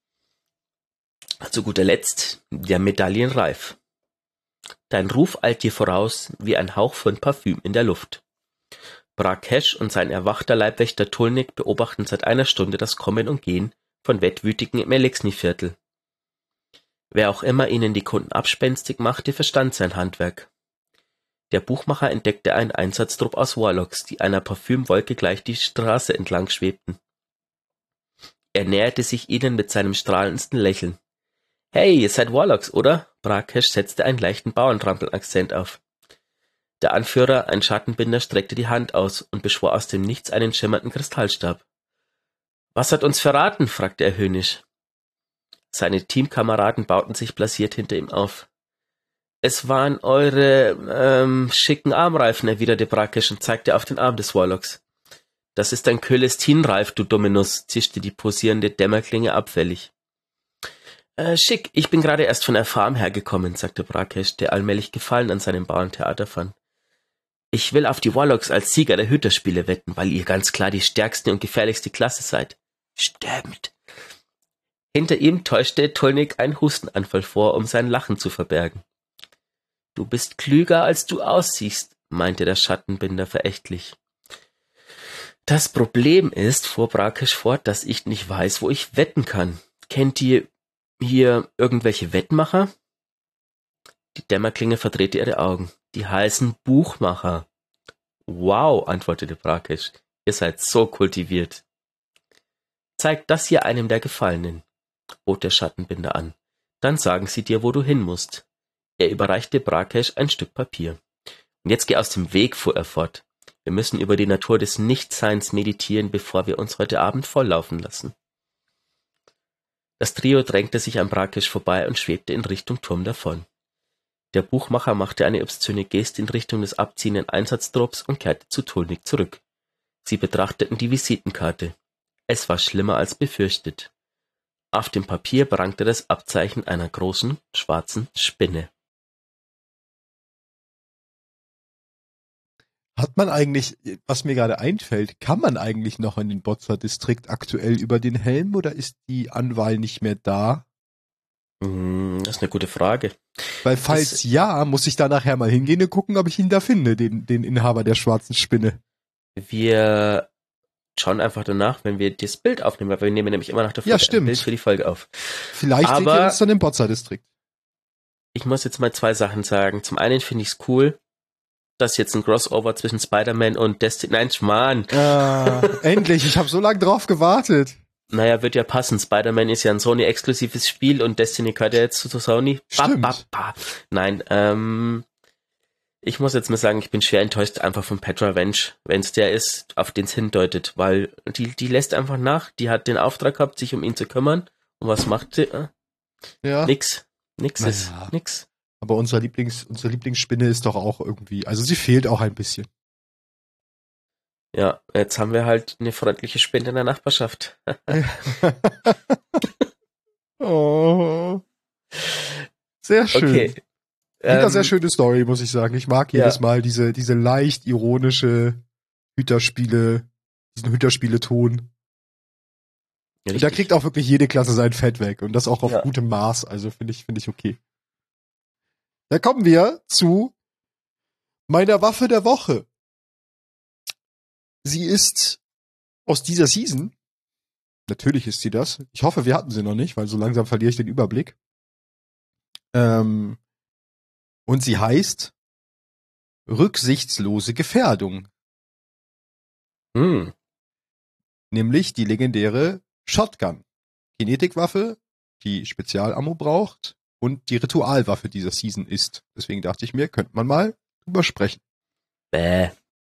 Zu guter Letzt der Medaillenreif. Dein Ruf eilt dir voraus wie ein Hauch von Parfüm in der Luft. Brakesh und sein erwachter Leibwächter Tulnik beobachten seit einer Stunde das Kommen und Gehen von Wettwütigen im Elixni-Viertel. Wer auch immer ihnen die Kunden abspenstig machte, verstand sein Handwerk. Der Buchmacher entdeckte einen Einsatztrupp aus Warlocks, die einer Parfümwolke gleich die Straße entlang schwebten. Er näherte sich ihnen mit seinem strahlendsten Lächeln. »Hey, ihr seid Warlocks, oder?« Brakesh setzte einen leichten Bauerntrampel-Akzent auf. Der Anführer, ein Schattenbinder, streckte die Hand aus und beschwor aus dem Nichts einen schimmernden Kristallstab. »Was hat uns verraten?« fragte er höhnisch. Seine Teamkameraden bauten sich blasiert hinter ihm auf. »Es waren eure schicken Armreifen«, erwiderte Brakesh und zeigte auf den Arm des Warlocks. »Das ist ein Kölestin-Reif, du Dominus«, zischte die posierende Dämmerklinge abfällig. »Schick, ich bin gerade erst von der Farm hergekommen«, sagte Brakesh, der allmählich Gefallen an seinem Bauerntheater fand. »Ich will auf die Warlocks als Sieger der Hüterspiele wetten, weil ihr ganz klar die stärkste und gefährlichste Klasse seid. Stimmt.« Hinter ihm täuschte Tulnik einen Hustenanfall vor, um sein Lachen zu verbergen. »Du bist klüger, als du aussiehst«, meinte der Schattenbinder verächtlich. »Das Problem ist«, fuhr Brakesh fort, »dass ich nicht weiß, wo ich wetten kann. Kennt ihr hier irgendwelche Wettmacher?« Die Dämmerklinge verdrehte ihre Augen. »Die heißen Buchmacher.« »Wow«, antwortete Brakesh, »ihr seid so kultiviert.« »Zeigt das hier einem der Gefallenen«, bot der Schattenbinder an. »Dann sagen sie dir, wo du hin musst.« Er überreichte Brakesh ein Stück Papier. »Und jetzt geh aus dem Weg«, fuhr er fort. »Wir müssen über die Natur des Nichtseins meditieren, bevor wir uns heute Abend volllaufen lassen.« Das Trio drängte sich an Brakesh vorbei und schwebte in Richtung Turm davon. Der Buchmacher machte eine obszöne Geste in Richtung des abziehenden Einsatztrupps und kehrte zu Tulnik zurück. Sie betrachteten die Visitenkarte. Es war schlimmer als befürchtet. Auf dem Papier prangte das Abzeichen einer großen, schwarzen Spinne. Hat man eigentlich, was mir gerade einfällt, kann man eigentlich noch in den Bozza-Distrikt aktuell über den Helm oder ist die Anwahl nicht mehr da? Das ist eine gute Frage. Weil falls ja, muss ich da nachher mal hingehen und gucken, ob ich ihn da finde, den Inhaber der schwarzen Spinne. Wir schauen einfach danach, wenn wir das Bild aufnehmen, weil wir nehmen nämlich immer nach der Folge ein Bild für die Folge auf. Vielleicht seht ihr das dann im Bozza-Distrikt. Ich muss jetzt mal 2 Sachen sagen. Zum einen finde ich es cool, dass jetzt ein Crossover zwischen Spider-Man und Destiny... Nein, Schmarrn. Endlich, ich habe so lange drauf gewartet. Naja, wird ja passen. Spider-Man ist ja ein Sony-exklusives Spiel und Destiny gehört ja jetzt zu Sony. Stimmt. Nein, ich muss jetzt mal sagen, ich bin schwer enttäuscht einfach von Petra Vench, wenn es der ist, auf den es hindeutet, weil die lässt einfach nach. Die hat den Auftrag gehabt, sich um ihn zu kümmern. Und was macht sie? Ja. Nix. Aber unsere Lieblingsspinne ist doch auch irgendwie, also sie fehlt auch ein bisschen. Ja, jetzt haben wir halt eine freundliche Spinne in der Nachbarschaft. Oh. Sehr schön. Okay. Wieder sehr schöne Story, muss ich sagen. Ich mag jedes Mal diese leicht ironische diesen Hüterspiele-Ton. Und da kriegt auch wirklich jede Klasse sein Fett weg und das auch auf gutem Maß. Also finde ich okay. Da kommen wir zu meiner Waffe der Woche. Sie ist aus dieser Season. Natürlich ist sie das. Ich hoffe, wir hatten sie noch nicht, weil so langsam verliere ich den Überblick. Und sie heißt rücksichtslose Gefährdung. Nämlich die legendäre Shotgun. Kinetikwaffe, die Spezialammo braucht und die Ritualwaffe dieser Season ist. Deswegen dachte ich mir, könnte man mal drüber sprechen. Bäh.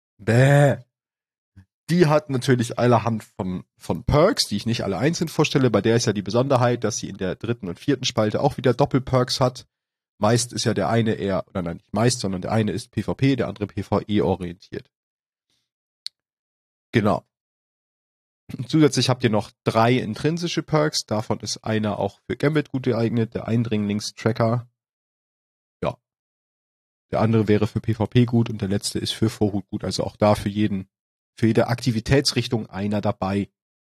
Die hat natürlich allerhand von Perks, die ich nicht alle einzeln vorstelle. Bei der ist ja die Besonderheit, dass sie in der 3. und 4. Spalte auch wieder Doppelperks hat. Meist ist ja der eine eher, oder nein, nicht meist, sondern der eine ist PvP, der andere PvE orientiert. Genau. Und zusätzlich habt ihr noch 3 intrinsische Perks. Davon ist einer auch für Gambit gut geeignet, der Eindringlingstracker. Ja. Der andere wäre für PvP gut und der letzte ist für Vorhut gut. Also auch da für jede Aktivitätsrichtung einer dabei.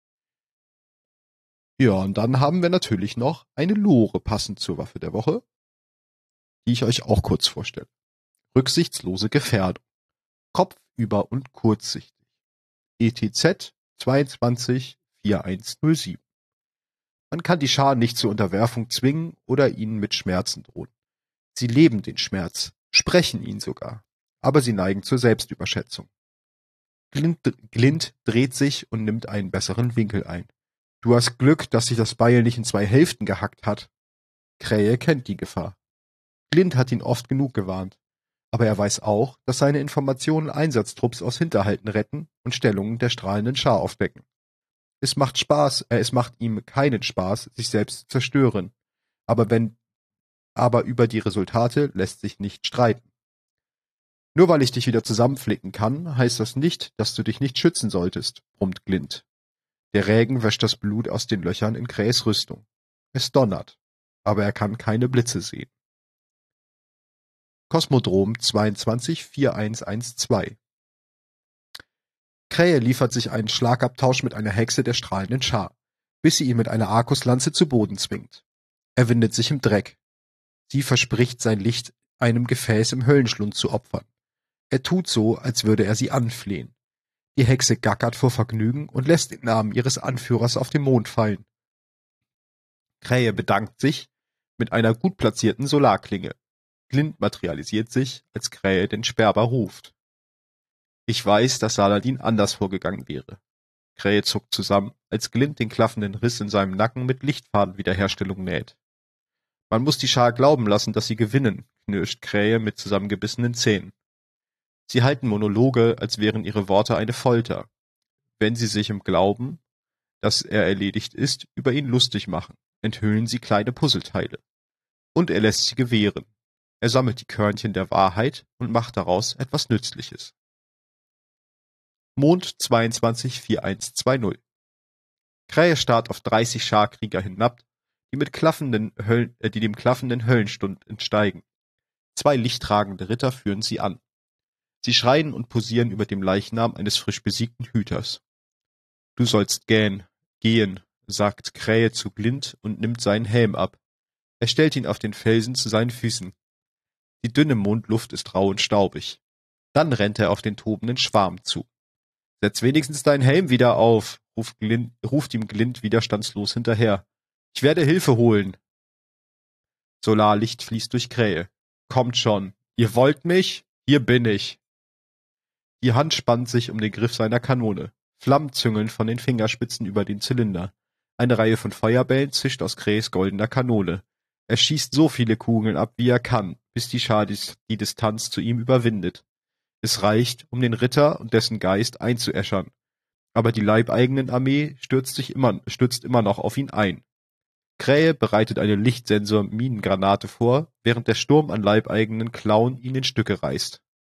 Ja, und dann haben wir natürlich noch eine Lore passend zur Waffe der Woche, die ich euch auch kurz vorstelle. Rücksichtslose Gefährdung. Kopfüber und kurzsichtig. ETZ 224107. Man kann die Schar nicht zur Unterwerfung zwingen oder ihnen mit Schmerzen drohen. Sie leben den Schmerz, sprechen ihn sogar, aber sie neigen zur Selbstüberschätzung. Glint dreht sich und nimmt einen besseren Winkel ein. Du hast Glück, dass sich das Beil nicht in 2 Hälften gehackt hat. Krähe kennt die Gefahr. Glint hat ihn oft genug gewarnt. Aber er weiß auch, dass seine Informationen Einsatztrupps aus Hinterhalten retten und Stellungen der strahlenden Schar aufdecken. Es macht ihm keinen Spaß, sich selbst zu zerstören. Aber über die Resultate lässt sich nicht streiten. Nur weil ich dich wieder zusammenflicken kann, heißt das nicht, dass du dich nicht schützen solltest, brummt Glint. Der Regen wäscht das Blut aus den Löchern in Krähes Rüstung. Es donnert, aber er kann keine Blitze sehen. Kosmodrom 224112. Krähe liefert sich einen Schlagabtausch mit einer Hexe der strahlenden Schar, bis sie ihn mit einer Arkuslanze zu Boden zwingt. Er windet sich im Dreck. Sie verspricht sein Licht einem Gefäß im Höllenschlund zu opfern. Er tut so, als würde er sie anflehen. Die Hexe gackert vor Vergnügen und lässt den Namen ihres Anführers auf den Mond fallen. Krähe bedankt sich mit einer gut platzierten Solarklinge. Glint materialisiert sich, als Krähe den Sperber ruft. Ich weiß, dass Saladin anders vorgegangen wäre. Krähe zuckt zusammen, als Glint den klaffenden Riss in seinem Nacken mit Lichtfadenwiederherstellung näht. Man muss die Schar glauben lassen, dass sie gewinnen, knirscht Krähe mit zusammengebissenen Zähnen. Sie halten Monologe, als wären ihre Worte eine Folter. Wenn sie sich im Glauben, dass er erledigt ist, über ihn lustig machen, enthüllen sie kleine Puzzleteile. Und er lässt sie gewähren. Er sammelt die Körnchen der Wahrheit und macht daraus etwas Nützliches. Mond 224120. Krähe starrt auf 30 Scharkrieger hinab, die dem klaffenden Höllenstund entsteigen. 2 lichttragende Ritter führen sie an. Sie schreien und posieren über dem Leichnam eines frisch besiegten Hüters. Du sollst gehen, sagt Krähe zu Glint und nimmt seinen Helm ab. Er stellt ihn auf den Felsen zu seinen Füßen. Die dünne Mondluft ist rau und staubig. Dann rennt er auf den tobenden Schwarm zu. Setz wenigstens deinen Helm wieder auf, ruft ihm Glint widerstandslos hinterher. Ich werde Hilfe holen. Solarlicht fließt durch Krähe. Kommt schon. Ihr wollt mich? Hier bin ich. Die Hand spannt sich um den Griff seiner Kanone. Flammen züngeln von den Fingerspitzen über den Zylinder. Eine Reihe von Feuerbällen zischt aus Krähes goldener Kanone. Er schießt so viele Kugeln ab, wie er kann, bis die Schar die Distanz zu ihm überwindet. Es reicht, um den Ritter und dessen Geist einzuäschern. Aber die leibeigenen Armee stürzt immer noch auf ihn ein. Krähe bereitet eine Lichtsensor-Minengranate vor, während der Sturm an leibeigenen Klauen ihn in Stücke reißt.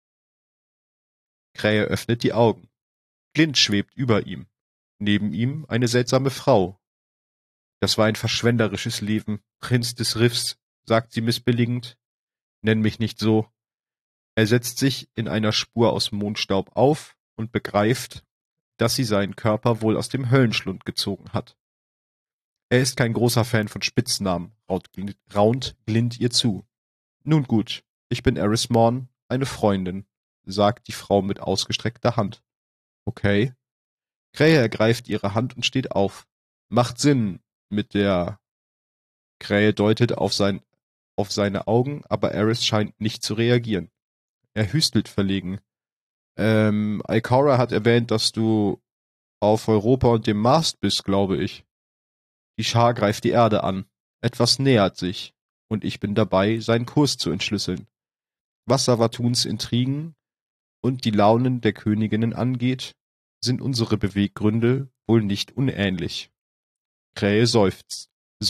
Krähe öffnet die Augen. Glint schwebt über ihm. Neben ihm eine seltsame Frau. Das war ein verschwenderisches Leben, Prinz des Riffs, sagt sie missbilligend. Nenn mich nicht so. Er setzt sich in einer Spur aus Mondstaub auf und begreift, dass sie seinen Körper wohl aus dem Höllenschlund gezogen hat. Er ist kein großer Fan von Spitznamen, raunt Glint ihr zu. Nun gut, ich bin Eris Morn, eine Freundin, sagt die Frau mit ausgestreckter Hand. Okay. Krähe ergreift ihre Hand und steht auf. Macht Sinn mit der... Krähe deutet auf seine Augen, aber Eris scheint nicht zu reagieren. Er hüstelt verlegen. Ikora hat erwähnt, dass du auf Europa und dem Mars bist, glaube ich. Die Schar greift die Erde an. Etwas nähert sich, und ich bin dabei, seinen Kurs zu entschlüsseln. Was Savatuns Intrigen und die Launen der Königinnen angeht, sind unsere Beweggründe wohl nicht unähnlich. Krähe seufzt.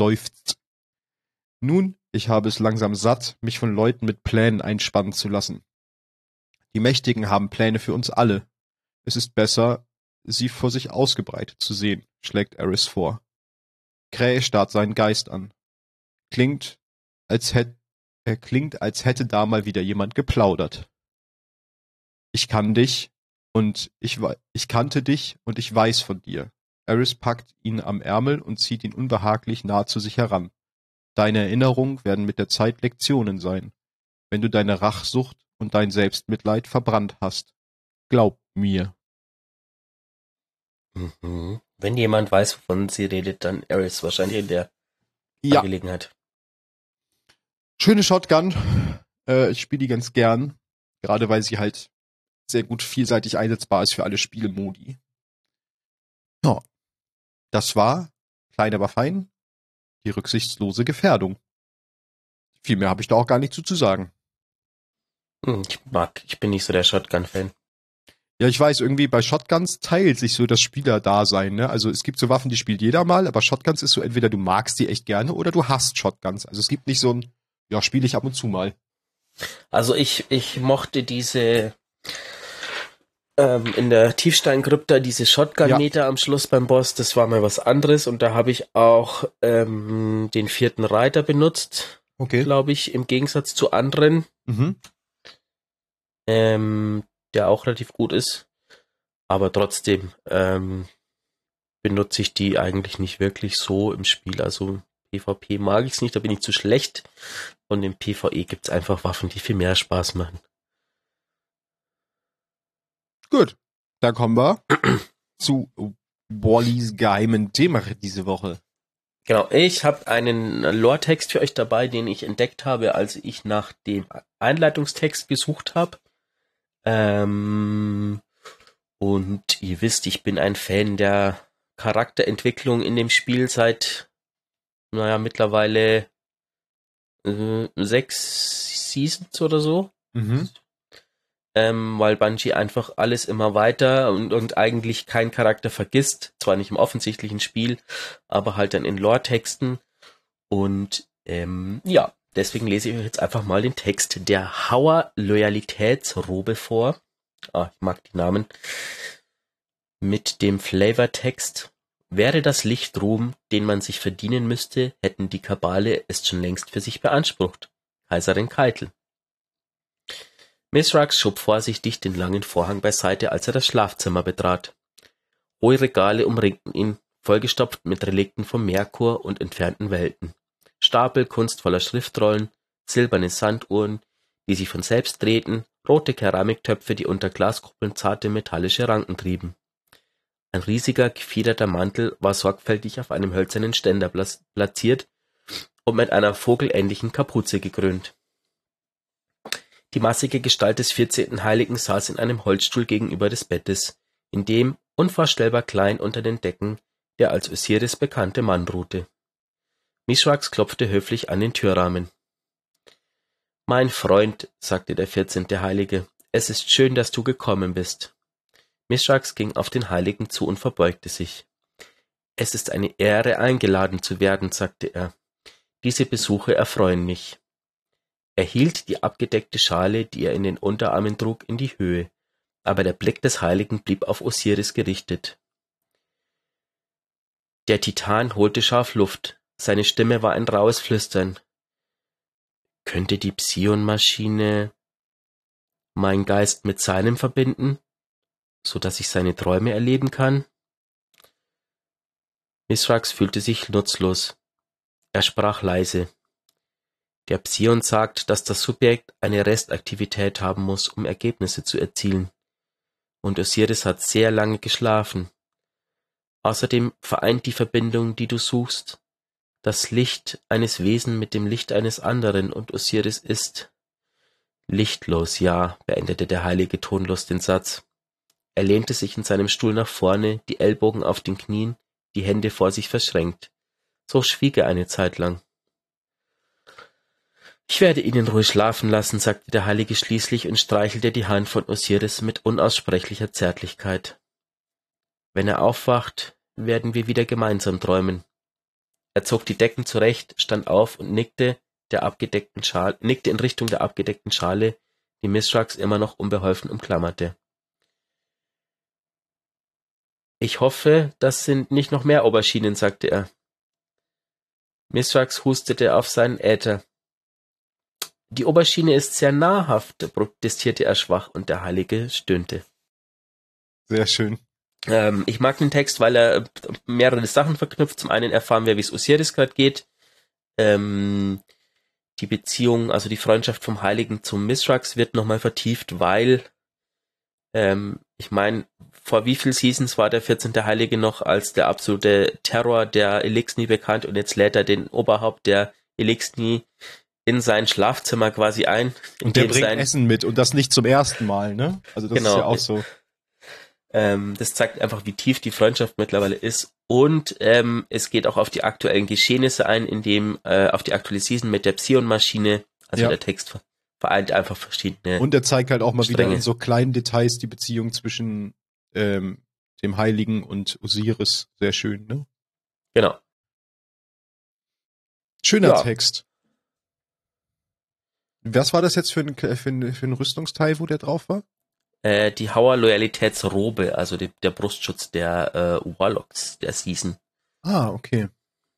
Nun, ich habe es langsam satt, mich von Leuten mit Plänen einspannen zu lassen. Die Mächtigen haben Pläne für uns alle. Es ist besser, sie vor sich ausgebreitet zu sehen, schlägt Eris vor. Krähe starrt seinen Geist an. Klingt, als hätte da mal wieder jemand geplaudert. Ich kannte dich und ich weiß von dir. Eris packt ihn am Ärmel und zieht ihn unbehaglich nah zu sich heran. Deine Erinnerungen werden mit der Zeit Lektionen sein, wenn du deine Rachsucht und dein Selbstmitleid verbrannt hast. Glaub mir. Mhm. Wenn jemand weiß, wovon sie redet, dann Eris wahrscheinlich in der Ja, Angelegenheit. schöne Shotgun. Ich spiele die ganz gern, gerade weil sie halt sehr gut vielseitig einsetzbar ist für alle Spielemodi. Ja, das war, klein aber fein, die rücksichtslose Gefährdung. Viel mehr habe ich da auch gar nicht zu sagen. Ich bin nicht so der Shotgun-Fan. Ja, ich weiß, irgendwie bei Shotguns teilt sich so das Spielerdasein, ne? Also es gibt so Waffen, die spielt jeder mal, aber Shotguns ist so, entweder du magst die echt gerne oder du hasst Shotguns. Also es gibt nicht so ein, ja, spiele ich ab und zu mal. Also ich mochte diese in der Tiefsteinkrypta diese Shotgun-Meter am Schluss beim Boss, das war mal was anderes und da habe ich auch den 4. Reiter benutzt, Okay. glaube ich, im Gegensatz zu anderen, Mhm. der auch relativ gut ist, aber trotzdem benutze ich die eigentlich nicht wirklich so im Spiel, also PvP mag ich es nicht, da bin ich zu schlecht und im PvE gibt es einfach Waffen, die viel mehr Spaß machen. Gut. Dann kommen wir zu Wallys geheimen Thema diese Woche. Genau, ich habe einen Lore-Text für euch dabei, den ich entdeckt habe, als ich nach dem Einleitungstext gesucht habe. Und ihr wisst, ich bin ein Fan der Charakterentwicklung in dem Spiel seit, mittlerweile 6 Seasons oder so. Mhm. Weil Bungie einfach alles immer weiter und eigentlich keinen Charakter vergisst, zwar nicht im offensichtlichen Spiel, aber halt dann in Lore-Texten. Und deswegen lese ich euch jetzt einfach mal den Text der Hauer Loyalitätsrobe vor. Ich mag die Namen. Mit dem Flavortext: Wäre das Licht Ruhm, den man sich verdienen müsste, hätten die Kabale es schon längst für sich beansprucht. Kaiserin Keitel. Mithrax schob vorsichtig den langen Vorhang beiseite, als er das Schlafzimmer betrat. Hohe Regale umringten ihn, vollgestopft mit Relikten vom Merkur und entfernten Welten. Stapel kunstvoller Schriftrollen, silberne Sanduhren, die sich von selbst drehten, rote Keramiktöpfe, die unter Glaskuppeln zarte metallische Ranken trieben. Ein riesiger, gefiederter Mantel war sorgfältig auf einem hölzernen Ständer platziert und mit einer vogelähnlichen Kapuze gekrönt. Die massige Gestalt des 14. Heiligen saß in einem Holzstuhl gegenüber des Bettes, in dem, unvorstellbar klein unter den Decken, der als Osiris bekannte Mann ruhte. Mithrax klopfte höflich an den Türrahmen. »Mein Freund«, sagte der 14. Heilige, »es ist schön, dass du gekommen bist.« Mithrax ging auf den Heiligen zu und verbeugte sich. »Es ist eine Ehre, eingeladen zu werden«, sagte er. »Diese Besuche erfreuen mich.« Er hielt die abgedeckte Schale, die er in den Unterarmen trug, in die Höhe, aber der Blick des Heiligen blieb auf Osiris gerichtet. Der Titan holte scharf Luft, seine Stimme war ein raues Flüstern. Könnte die Psion-Maschine meinen Geist mit seinem verbinden, so dass ich seine Träume erleben kann? Mithrax fühlte sich nutzlos. Er sprach leise. Der Psion sagt, dass das Subjekt eine Restaktivität haben muss, um Ergebnisse zu erzielen. Und Osiris hat sehr lange geschlafen. Außerdem vereint die Verbindung, die du suchst, das Licht eines Wesen mit dem Licht eines anderen, und Osiris ist lichtlos, ja, beendete der Heilige tonlos den Satz. Er lehnte sich in seinem Stuhl nach vorne, die Ellbogen auf den Knien, die Hände vor sich verschränkt. So schwieg er eine Zeit lang. »Ich werde ihn in Ruhe schlafen lassen«, sagte der Heilige schließlich und streichelte die Hand von Osiris mit unaussprechlicher Zärtlichkeit. »Wenn er aufwacht, werden wir wieder gemeinsam träumen.« Er zog die Decken zurecht, stand auf und nickte in Richtung der abgedeckten Schale, die Mithrax immer noch unbeholfen umklammerte. »Ich hoffe, das sind nicht noch mehr Auberginen«, sagte er. Mithrax hustete auf seinen Äther. »Die Aubergine ist sehr nahrhaft«, protestierte er schwach, und der Heilige stöhnte. Sehr schön. Ich mag den Text, weil er mehrere Sachen verknüpft. Zum einen erfahren wir, wie es Osiris gerade geht. Die Beziehung, also die Freundschaft vom Heiligen zum Mithrax wird nochmal vertieft, weil, ich meine, vor wie viel Seasons war der 14. Heilige noch als der absolute Terror der Eliksni bekannt, und jetzt lädt er den Oberhaupt der Eliksni in sein Schlafzimmer quasi ein. Und der bringt Essen mit, und das nicht zum ersten Mal, ne? Also das ist ja auch so. Das zeigt einfach, wie tief die Freundschaft mittlerweile ist, und es geht auch auf die aktuellen Geschehnisse ein, indem auf die aktuelle Season mit der Psion-Maschine, also der Text vereint einfach verschiedene. Und er zeigt halt auch mal wieder Stränge. in so kleinen Details die Beziehung zwischen dem Heiligen und Osiris. Sehr schön, ne? Genau. Schöner Ja. Text. Was war das jetzt für ein Rüstungsteil, wo der drauf war? Die Hauer-Loyalitätsrobe, also der Brustschutz der Warlocks der Season. Ah, okay.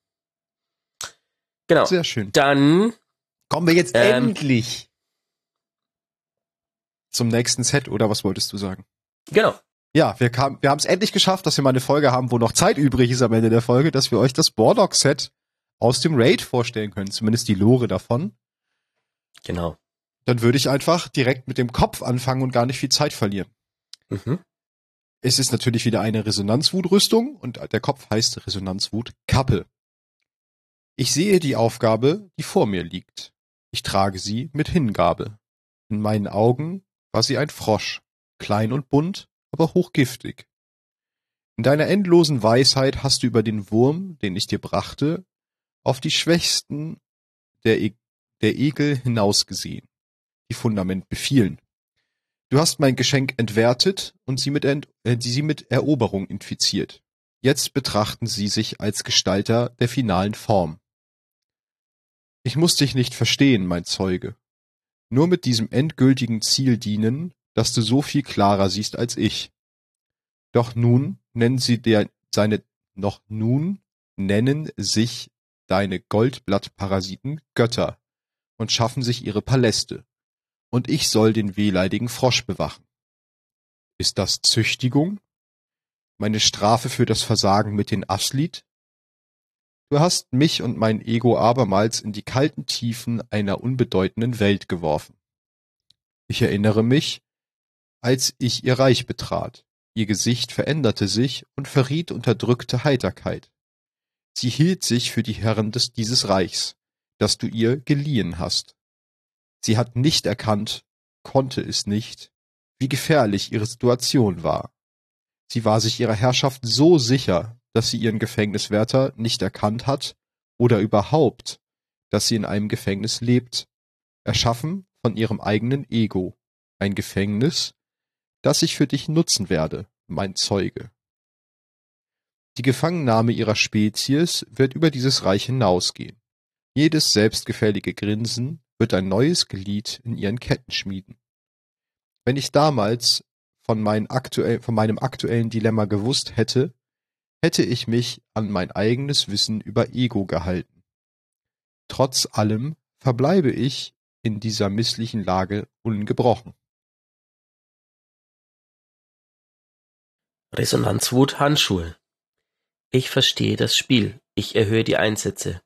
Genau. Sehr schön. Dann Kommen wir jetzt endlich zum nächsten Set, oder was wolltest du sagen? Genau. Ja, wir haben es endlich geschafft, dass wir mal eine Folge haben, wo noch Zeit übrig ist am Ende der Folge, dass wir euch das Borlock-Set aus dem Raid vorstellen können, zumindest die Lore davon. Genau. Dann würde ich einfach direkt mit dem Kopf anfangen und gar nicht viel Zeit verlieren. Mhm. Es ist natürlich wieder eine Resonanzwut-Rüstung und der Kopf heißt Resonanzwut-Kappe. Ich sehe die Aufgabe, die vor mir liegt. Ich trage sie mit Hingabe. In meinen Augen war sie ein Frosch, klein und bunt, aber hochgiftig. In deiner endlosen Weisheit hast du über den Wurm, den ich dir brachte, auf die Schwächsten der Egel hinausgesehen, die Fundament befielen. Du hast mein Geschenk entwertet und sie mit Eroberung infiziert. Jetzt betrachten sie sich als Gestalter der finalen Form. Ich muss dich nicht verstehen, mein Zeuge. Nur mit diesem endgültigen Ziel dienen, dass du so viel klarer siehst als ich. Doch nun nennen sich deine Goldblattparasiten Götter und schaffen sich ihre Paläste. Und ich soll den wehleidigen Frosch bewachen. Ist das Züchtigung? Meine Strafe für das Versagen mit den Aslit? Du hast mich und mein Ego abermals in die kalten Tiefen einer unbedeutenden Welt geworfen. Ich erinnere mich, als ich ihr Reich betrat. Ihr Gesicht veränderte sich und verriet unterdrückte Heiterkeit. Sie hielt sich für die Herren dieses Reichs, das du ihr geliehen hast. Sie hat nicht erkannt, konnte es nicht, wie gefährlich ihre Situation war. Sie war sich ihrer Herrschaft so sicher, dass sie ihren Gefängniswärter nicht erkannt hat oder überhaupt, dass sie in einem Gefängnis lebt, erschaffen von ihrem eigenen Ego. Ein Gefängnis, das ich für dich nutzen werde, mein Zeuge. Die Gefangennahme ihrer Spezies wird über dieses Reich hinausgehen. Jedes selbstgefällige Grinsen wird ein neues Glied in ihren Ketten schmieden. Wenn ich damals von meinem aktuellen Dilemma gewusst hätte, hätte ich mich an mein eigenes Wissen über Ego gehalten. Trotz allem verbleibe ich in dieser misslichen Lage ungebrochen. Resonanzwut Handschuhe. Ich verstehe das Spiel. Ich erhöhe die Einsätze.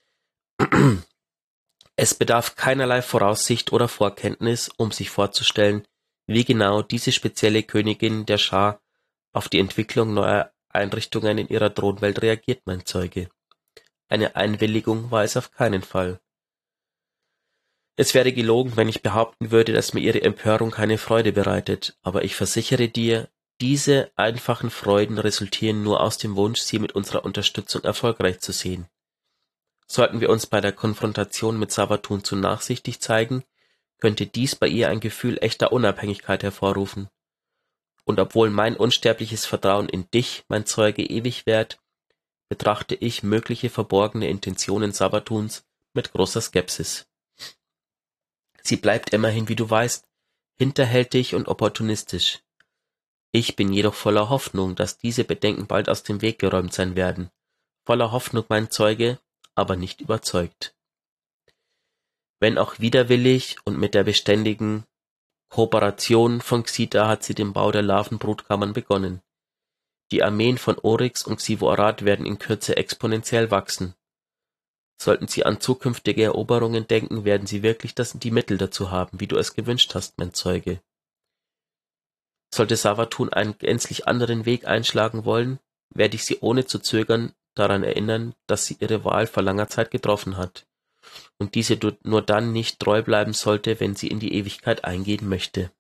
Es bedarf keinerlei Voraussicht oder Vorkenntnis, um sich vorzustellen, wie genau diese spezielle Königin der Schar auf die Entwicklung neuer Einrichtungen in ihrer Thronwelt reagiert, mein Zeuge. Eine Einwilligung war es auf keinen Fall. Es wäre gelogen, wenn ich behaupten würde, dass mir ihre Empörung keine Freude bereitet, aber ich versichere dir, diese einfachen Freuden resultieren nur aus dem Wunsch, sie mit unserer Unterstützung erfolgreich zu sehen. Sollten wir uns bei der Konfrontation mit Savathun zu nachsichtig zeigen, könnte dies bei ihr ein Gefühl echter Unabhängigkeit hervorrufen. Und obwohl mein unsterbliches Vertrauen in dich, mein Zeuge, ewig währt, betrachte ich mögliche verborgene Intentionen Savathuns mit großer Skepsis. Sie bleibt immerhin, wie du weißt, hinterhältig und opportunistisch. Ich bin jedoch voller Hoffnung, dass diese Bedenken bald aus dem Weg geräumt sein werden. Voller Hoffnung, mein Zeuge, aber nicht überzeugt. Wenn auch widerwillig und mit der beständigen Kooperation von Xita hat sie den Bau der Larvenbrutkammern begonnen. Die Armeen von Oryx und Xivu-Arad werden in Kürze exponentiell wachsen. Sollten sie an zukünftige Eroberungen denken, werden sie wirklich die Mittel dazu haben, wie du es gewünscht hast, mein Zeuge. Sollte Savathun einen gänzlich anderen Weg einschlagen wollen, werde ich sie ohne zu zögern daran erinnern, dass sie ihre Wahl vor langer Zeit getroffen hat und diese nur dann nicht treu bleiben sollte, wenn sie in die Ewigkeit eingehen möchte.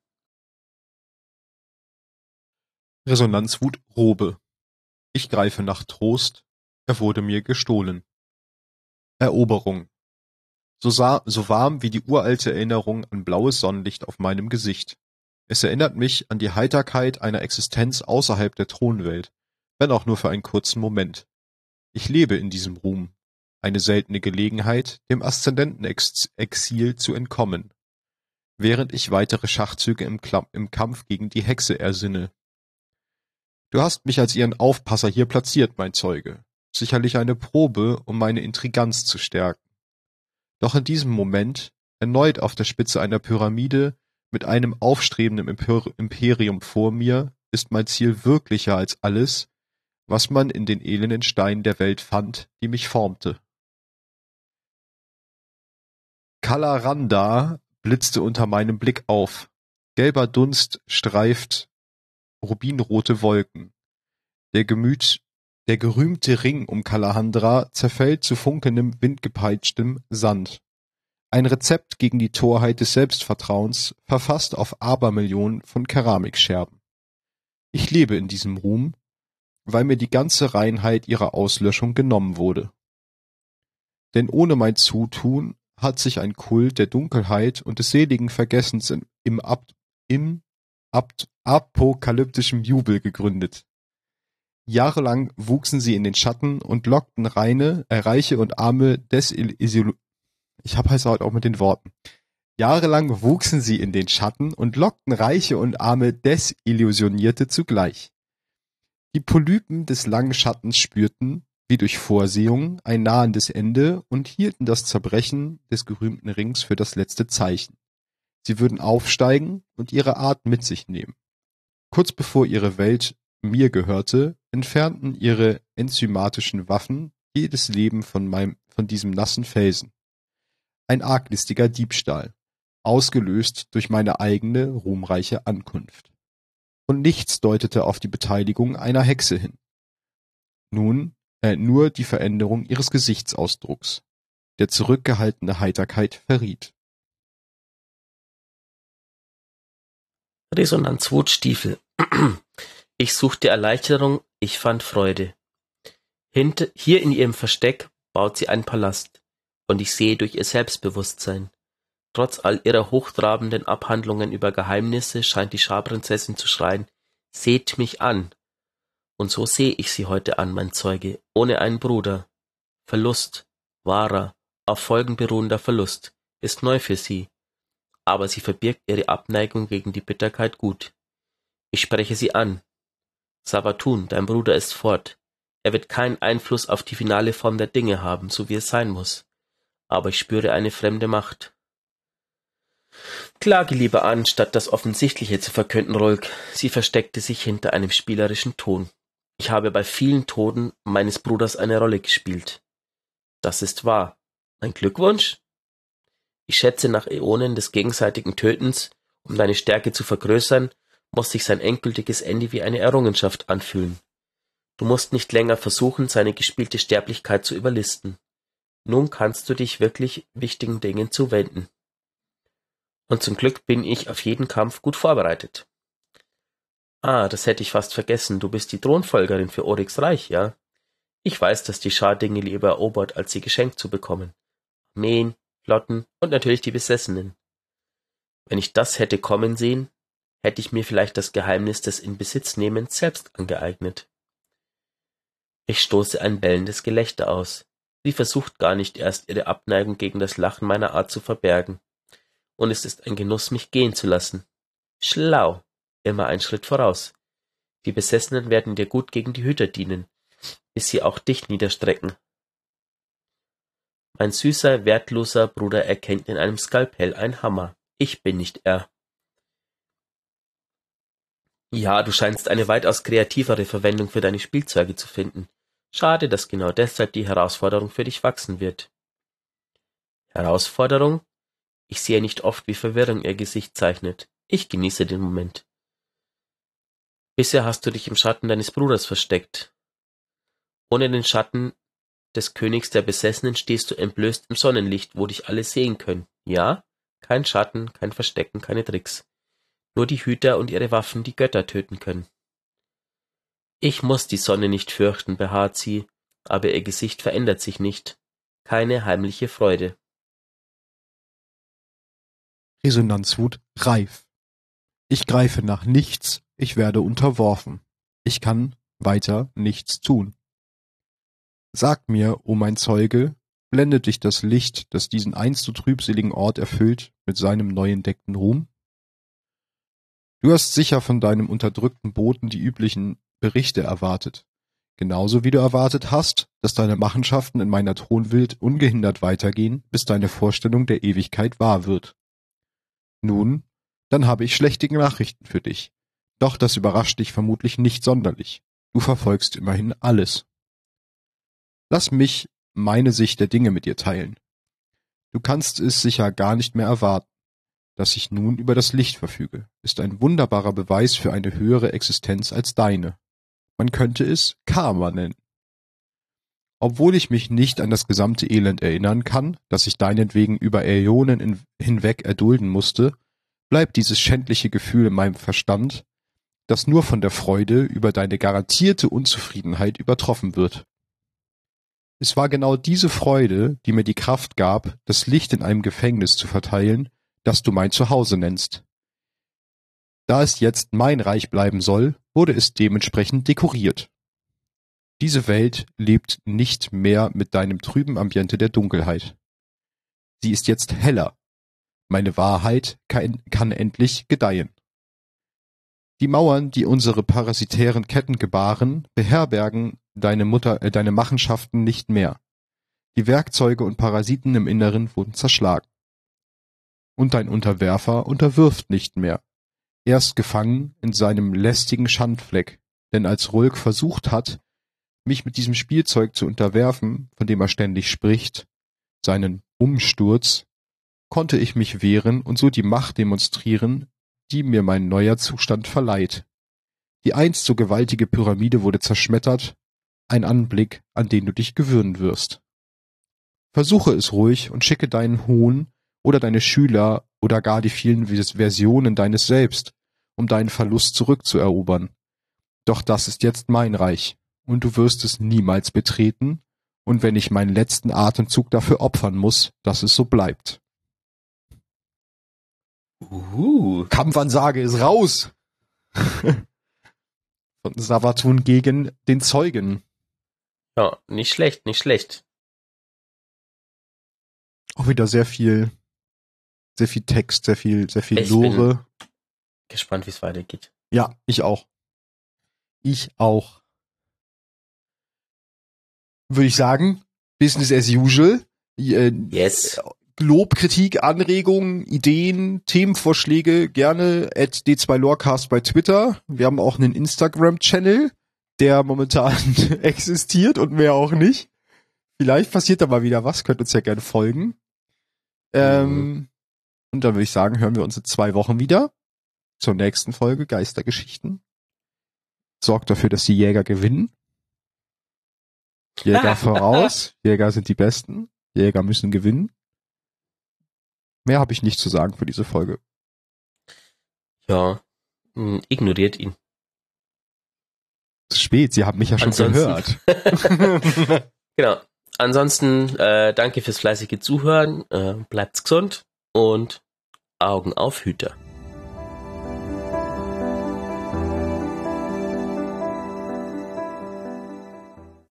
Resonanzwut Robe. Ich greife nach Trost, er wurde mir gestohlen. Eroberung. so warm wie die uralte Erinnerung an blaues Sonnenlicht auf meinem Gesicht. Es erinnert mich an die Heiterkeit einer Existenz außerhalb der Thronwelt, wenn auch nur für einen kurzen Moment. Ich lebe in diesem Ruhm, eine seltene Gelegenheit, dem Aszendenten-Exil zu entkommen, während ich weitere Schachzüge im Kampf gegen die Hexe ersinne. Du hast mich als ihren Aufpasser hier platziert, mein Zeuge. Sicherlich eine Probe, um meine Intriganz zu stärken. Doch in diesem Moment, erneut auf der Spitze einer Pyramide, mit einem aufstrebenden Imperium vor mir, ist mein Ziel wirklicher als alles, was man in den elenden Steinen der Welt fand, die mich formte. Kala Randa blitzte unter meinem Blick auf. Gelber Dunst streift rubinrote Wolken. Der gerühmte Ring um Kalahandra zerfällt zu funkelndem, windgepeitschtem Sand. Ein Rezept gegen die Torheit des Selbstvertrauens, verfasst auf Abermillionen von Keramikscherben. Ich lebe in diesem Ruhm, weil mir die ganze Reinheit ihrer Auslöschung genommen wurde. Denn ohne mein Zutun hat sich ein Kult der Dunkelheit und des seligen Vergessens im apokalyptischen Jubel gegründet. Jahrelang wuchsen sie in den Schatten und lockten reiche und arme Jahrelang wuchsen sie in den Schatten und lockten reiche und arme Desillusionierte zugleich. Die Polypen des langen Schattens spürten, wie durch Vorsehung, ein nahendes Ende und hielten das Zerbrechen des gerühmten Rings für das letzte Zeichen. Sie würden aufsteigen und ihre Art mit sich nehmen. Kurz bevor ihre Welt mir gehörte, entfernten ihre enzymatischen Waffen jedes Leben von diesem nassen Felsen. Ein arglistiger Diebstahl, ausgelöst durch meine eigene ruhmreiche Ankunft. Und nichts deutete auf die Beteiligung einer Hexe hin. Nur die Veränderung ihres Gesichtsausdrucks, der zurückgehaltene Heiterkeit verriet. Resonanzwutstiefel. Ich suchte Erleichterung, ich fand Freude. Hier in ihrem Versteck baut sie einen Palast, und ich sehe durch ihr Selbstbewusstsein. Trotz all ihrer hochtrabenden Abhandlungen über Geheimnisse scheint die Scharprinzessin zu schreien, seht mich an. Und so sehe ich sie heute an, mein Zeuge, ohne einen Bruder. Verlust, wahrer, auf Folgen beruhender Verlust, ist neu für sie. Aber sie verbirgt ihre Abneigung gegen die Bitterkeit gut. Ich spreche sie an. Savatun, dein Bruder ist fort. Er wird keinen Einfluss auf die finale Form der Dinge haben, so wie es sein muss. Aber ich spüre eine fremde Macht. Klage lieber an, statt das Offensichtliche zu verkünden, Rolk. Sie versteckte sich hinter einem spielerischen Ton. Ich habe bei vielen Toten meines Bruders eine Rolle gespielt. Das ist wahr. Ein Glückwunsch? Ich schätze, nach Äonen des gegenseitigen Tötens, um deine Stärke zu vergrößern, muss sich sein endgültiges Ende wie eine Errungenschaft anfühlen. Du musst nicht länger versuchen, seine gespielte Sterblichkeit zu überlisten. Nun kannst du dich wirklich wichtigen Dingen zuwenden. Und zum Glück bin ich auf jeden Kampf gut vorbereitet. Ah, das hätte ich fast vergessen. Du bist die Thronfolgerin für Oryx Reich, ja? Ich weiß, dass die Schar Dinge lieber erobert, als sie geschenkt zu bekommen. Armeen, Flotten und natürlich die Besessenen. Wenn ich das hätte kommen sehen, hätte ich mir vielleicht das Geheimnis des Inbesitznehmens selbst angeeignet. Ich stoße ein bellendes Gelächter aus. Sie versucht gar nicht erst, ihre Abneigung gegen das Lachen meiner Art zu verbergen. Und es ist ein Genuss, mich gehen zu lassen. Schlau, immer ein Schritt voraus. Die Besessenen werden dir gut gegen die Hüter dienen, bis sie auch dich niederstrecken. Mein süßer, wertloser Bruder erkennt in einem Skalpell einen Hammer. Ich bin nicht er. Ja, du scheinst eine weitaus kreativere Verwendung für deine Spielzeuge zu finden. Schade, dass genau deshalb die Herausforderung für dich wachsen wird. Herausforderung? Ich sehe nicht oft, wie Verwirrung ihr Gesicht zeichnet. Ich genieße den Moment. Bisher hast du dich im Schatten deines Bruders versteckt. Ohne den Schatten des Königs der Besessenen stehst du entblößt im Sonnenlicht, wo dich alle sehen können. Ja? Kein Schatten, kein Verstecken, keine Tricks. Nur die Hüter und ihre Waffen, die Götter töten können. Ich muss die Sonne nicht fürchten, beharrt sie, aber ihr Gesicht verändert sich nicht. Keine heimliche Freude. Resonanzwut reif. Ich greife nach nichts, ich werde unterworfen. Ich kann weiter nichts tun. Sag mir, o mein Zeuge, blendet dich das Licht, das diesen einst so trübseligen Ort erfüllt, mit seinem neu entdeckten Ruhm? Du hast sicher von deinem unterdrückten Boten die üblichen Berichte erwartet. Genauso wie du erwartet hast, dass deine Machenschaften in meiner Thronwelt ungehindert weitergehen, bis deine Vorstellung der Ewigkeit wahr wird. Nun, dann habe ich schlechte Nachrichten für dich. Doch das überrascht dich vermutlich nicht sonderlich. Du verfolgst immerhin alles. Lass mich meine Sicht der Dinge mit dir teilen. Du kannst es sicher gar nicht mehr erwarten. Dass ich nun über das Licht verfüge, ist ein wunderbarer Beweis für eine höhere Existenz als deine. Man könnte es Karma nennen. Obwohl ich mich nicht an das gesamte Elend erinnern kann, das ich deinetwegen über Äonen hinweg erdulden musste, bleibt dieses schändliche Gefühl in meinem Verstand, das nur von der Freude über deine garantierte Unzufriedenheit übertroffen wird. Es war genau diese Freude, die mir die Kraft gab, das Licht in einem Gefängnis zu verteilen, das du mein Zuhause nennst. Da es jetzt mein Reich bleiben soll, wurde es dementsprechend dekoriert. Diese Welt lebt nicht mehr mit deinem trüben Ambiente der Dunkelheit. Sie ist jetzt heller. Meine Wahrheit kann endlich gedeihen. Die Mauern, die unsere parasitären Ketten gebaren, beherbergen deine Machenschaften nicht mehr. Die Werkzeuge und Parasiten im Inneren wurden zerschlagen. Und dein Unterwerfer unterwirft nicht mehr. Er ist gefangen in seinem lästigen Schandfleck, denn als Rulk versucht hat, mich mit diesem Spielzeug zu unterwerfen, von dem er ständig spricht, seinen Umsturz, konnte ich mich wehren und so die Macht demonstrieren, die mir mein neuer Zustand verleiht. Die einst so gewaltige Pyramide wurde zerschmettert, ein Anblick, an den du dich gewöhnen wirst. Versuche es ruhig und schicke deinen Hohn oder deine Schüler oder gar die vielen Versionen deines Selbst, um deinen Verlust zurückzuerobern. Doch das ist jetzt mein Reich, und du wirst es niemals betreten, und wenn ich meinen letzten Atemzug dafür opfern muss, dass es so bleibt. Kampfansage ist raus! Von Savathun gegen den Zeugen. Ja, nicht schlecht, nicht schlecht. Auch wieder sehr viel Text, sehr viel Ich Lore. bin gespannt, wie es weitergeht. Ja, ich auch. Würde ich sagen, Business as usual. Yes. Lob, Kritik, Anregungen, Ideen, Themenvorschläge gerne @d2lorecast bei Twitter. Wir haben auch einen Instagram-Channel, der momentan existiert und mehr auch nicht. Vielleicht passiert da mal wieder was, könnt uns ja gerne folgen. Und dann würde ich sagen, hören wir uns in 2 Wochen wieder zur nächsten Folge Geistergeschichten. Sorgt dafür, dass die Jäger gewinnen. Jäger voraus. Jäger sind die Besten. Jäger müssen gewinnen. Mehr habe ich nicht zu sagen für diese Folge. Ja, ignoriert ihn. Zu spät, Sie haben mich ja schon gehört. Genau. Ansonsten danke fürs fleißige Zuhören. Bleibt's gesund und Augen auf Hüter.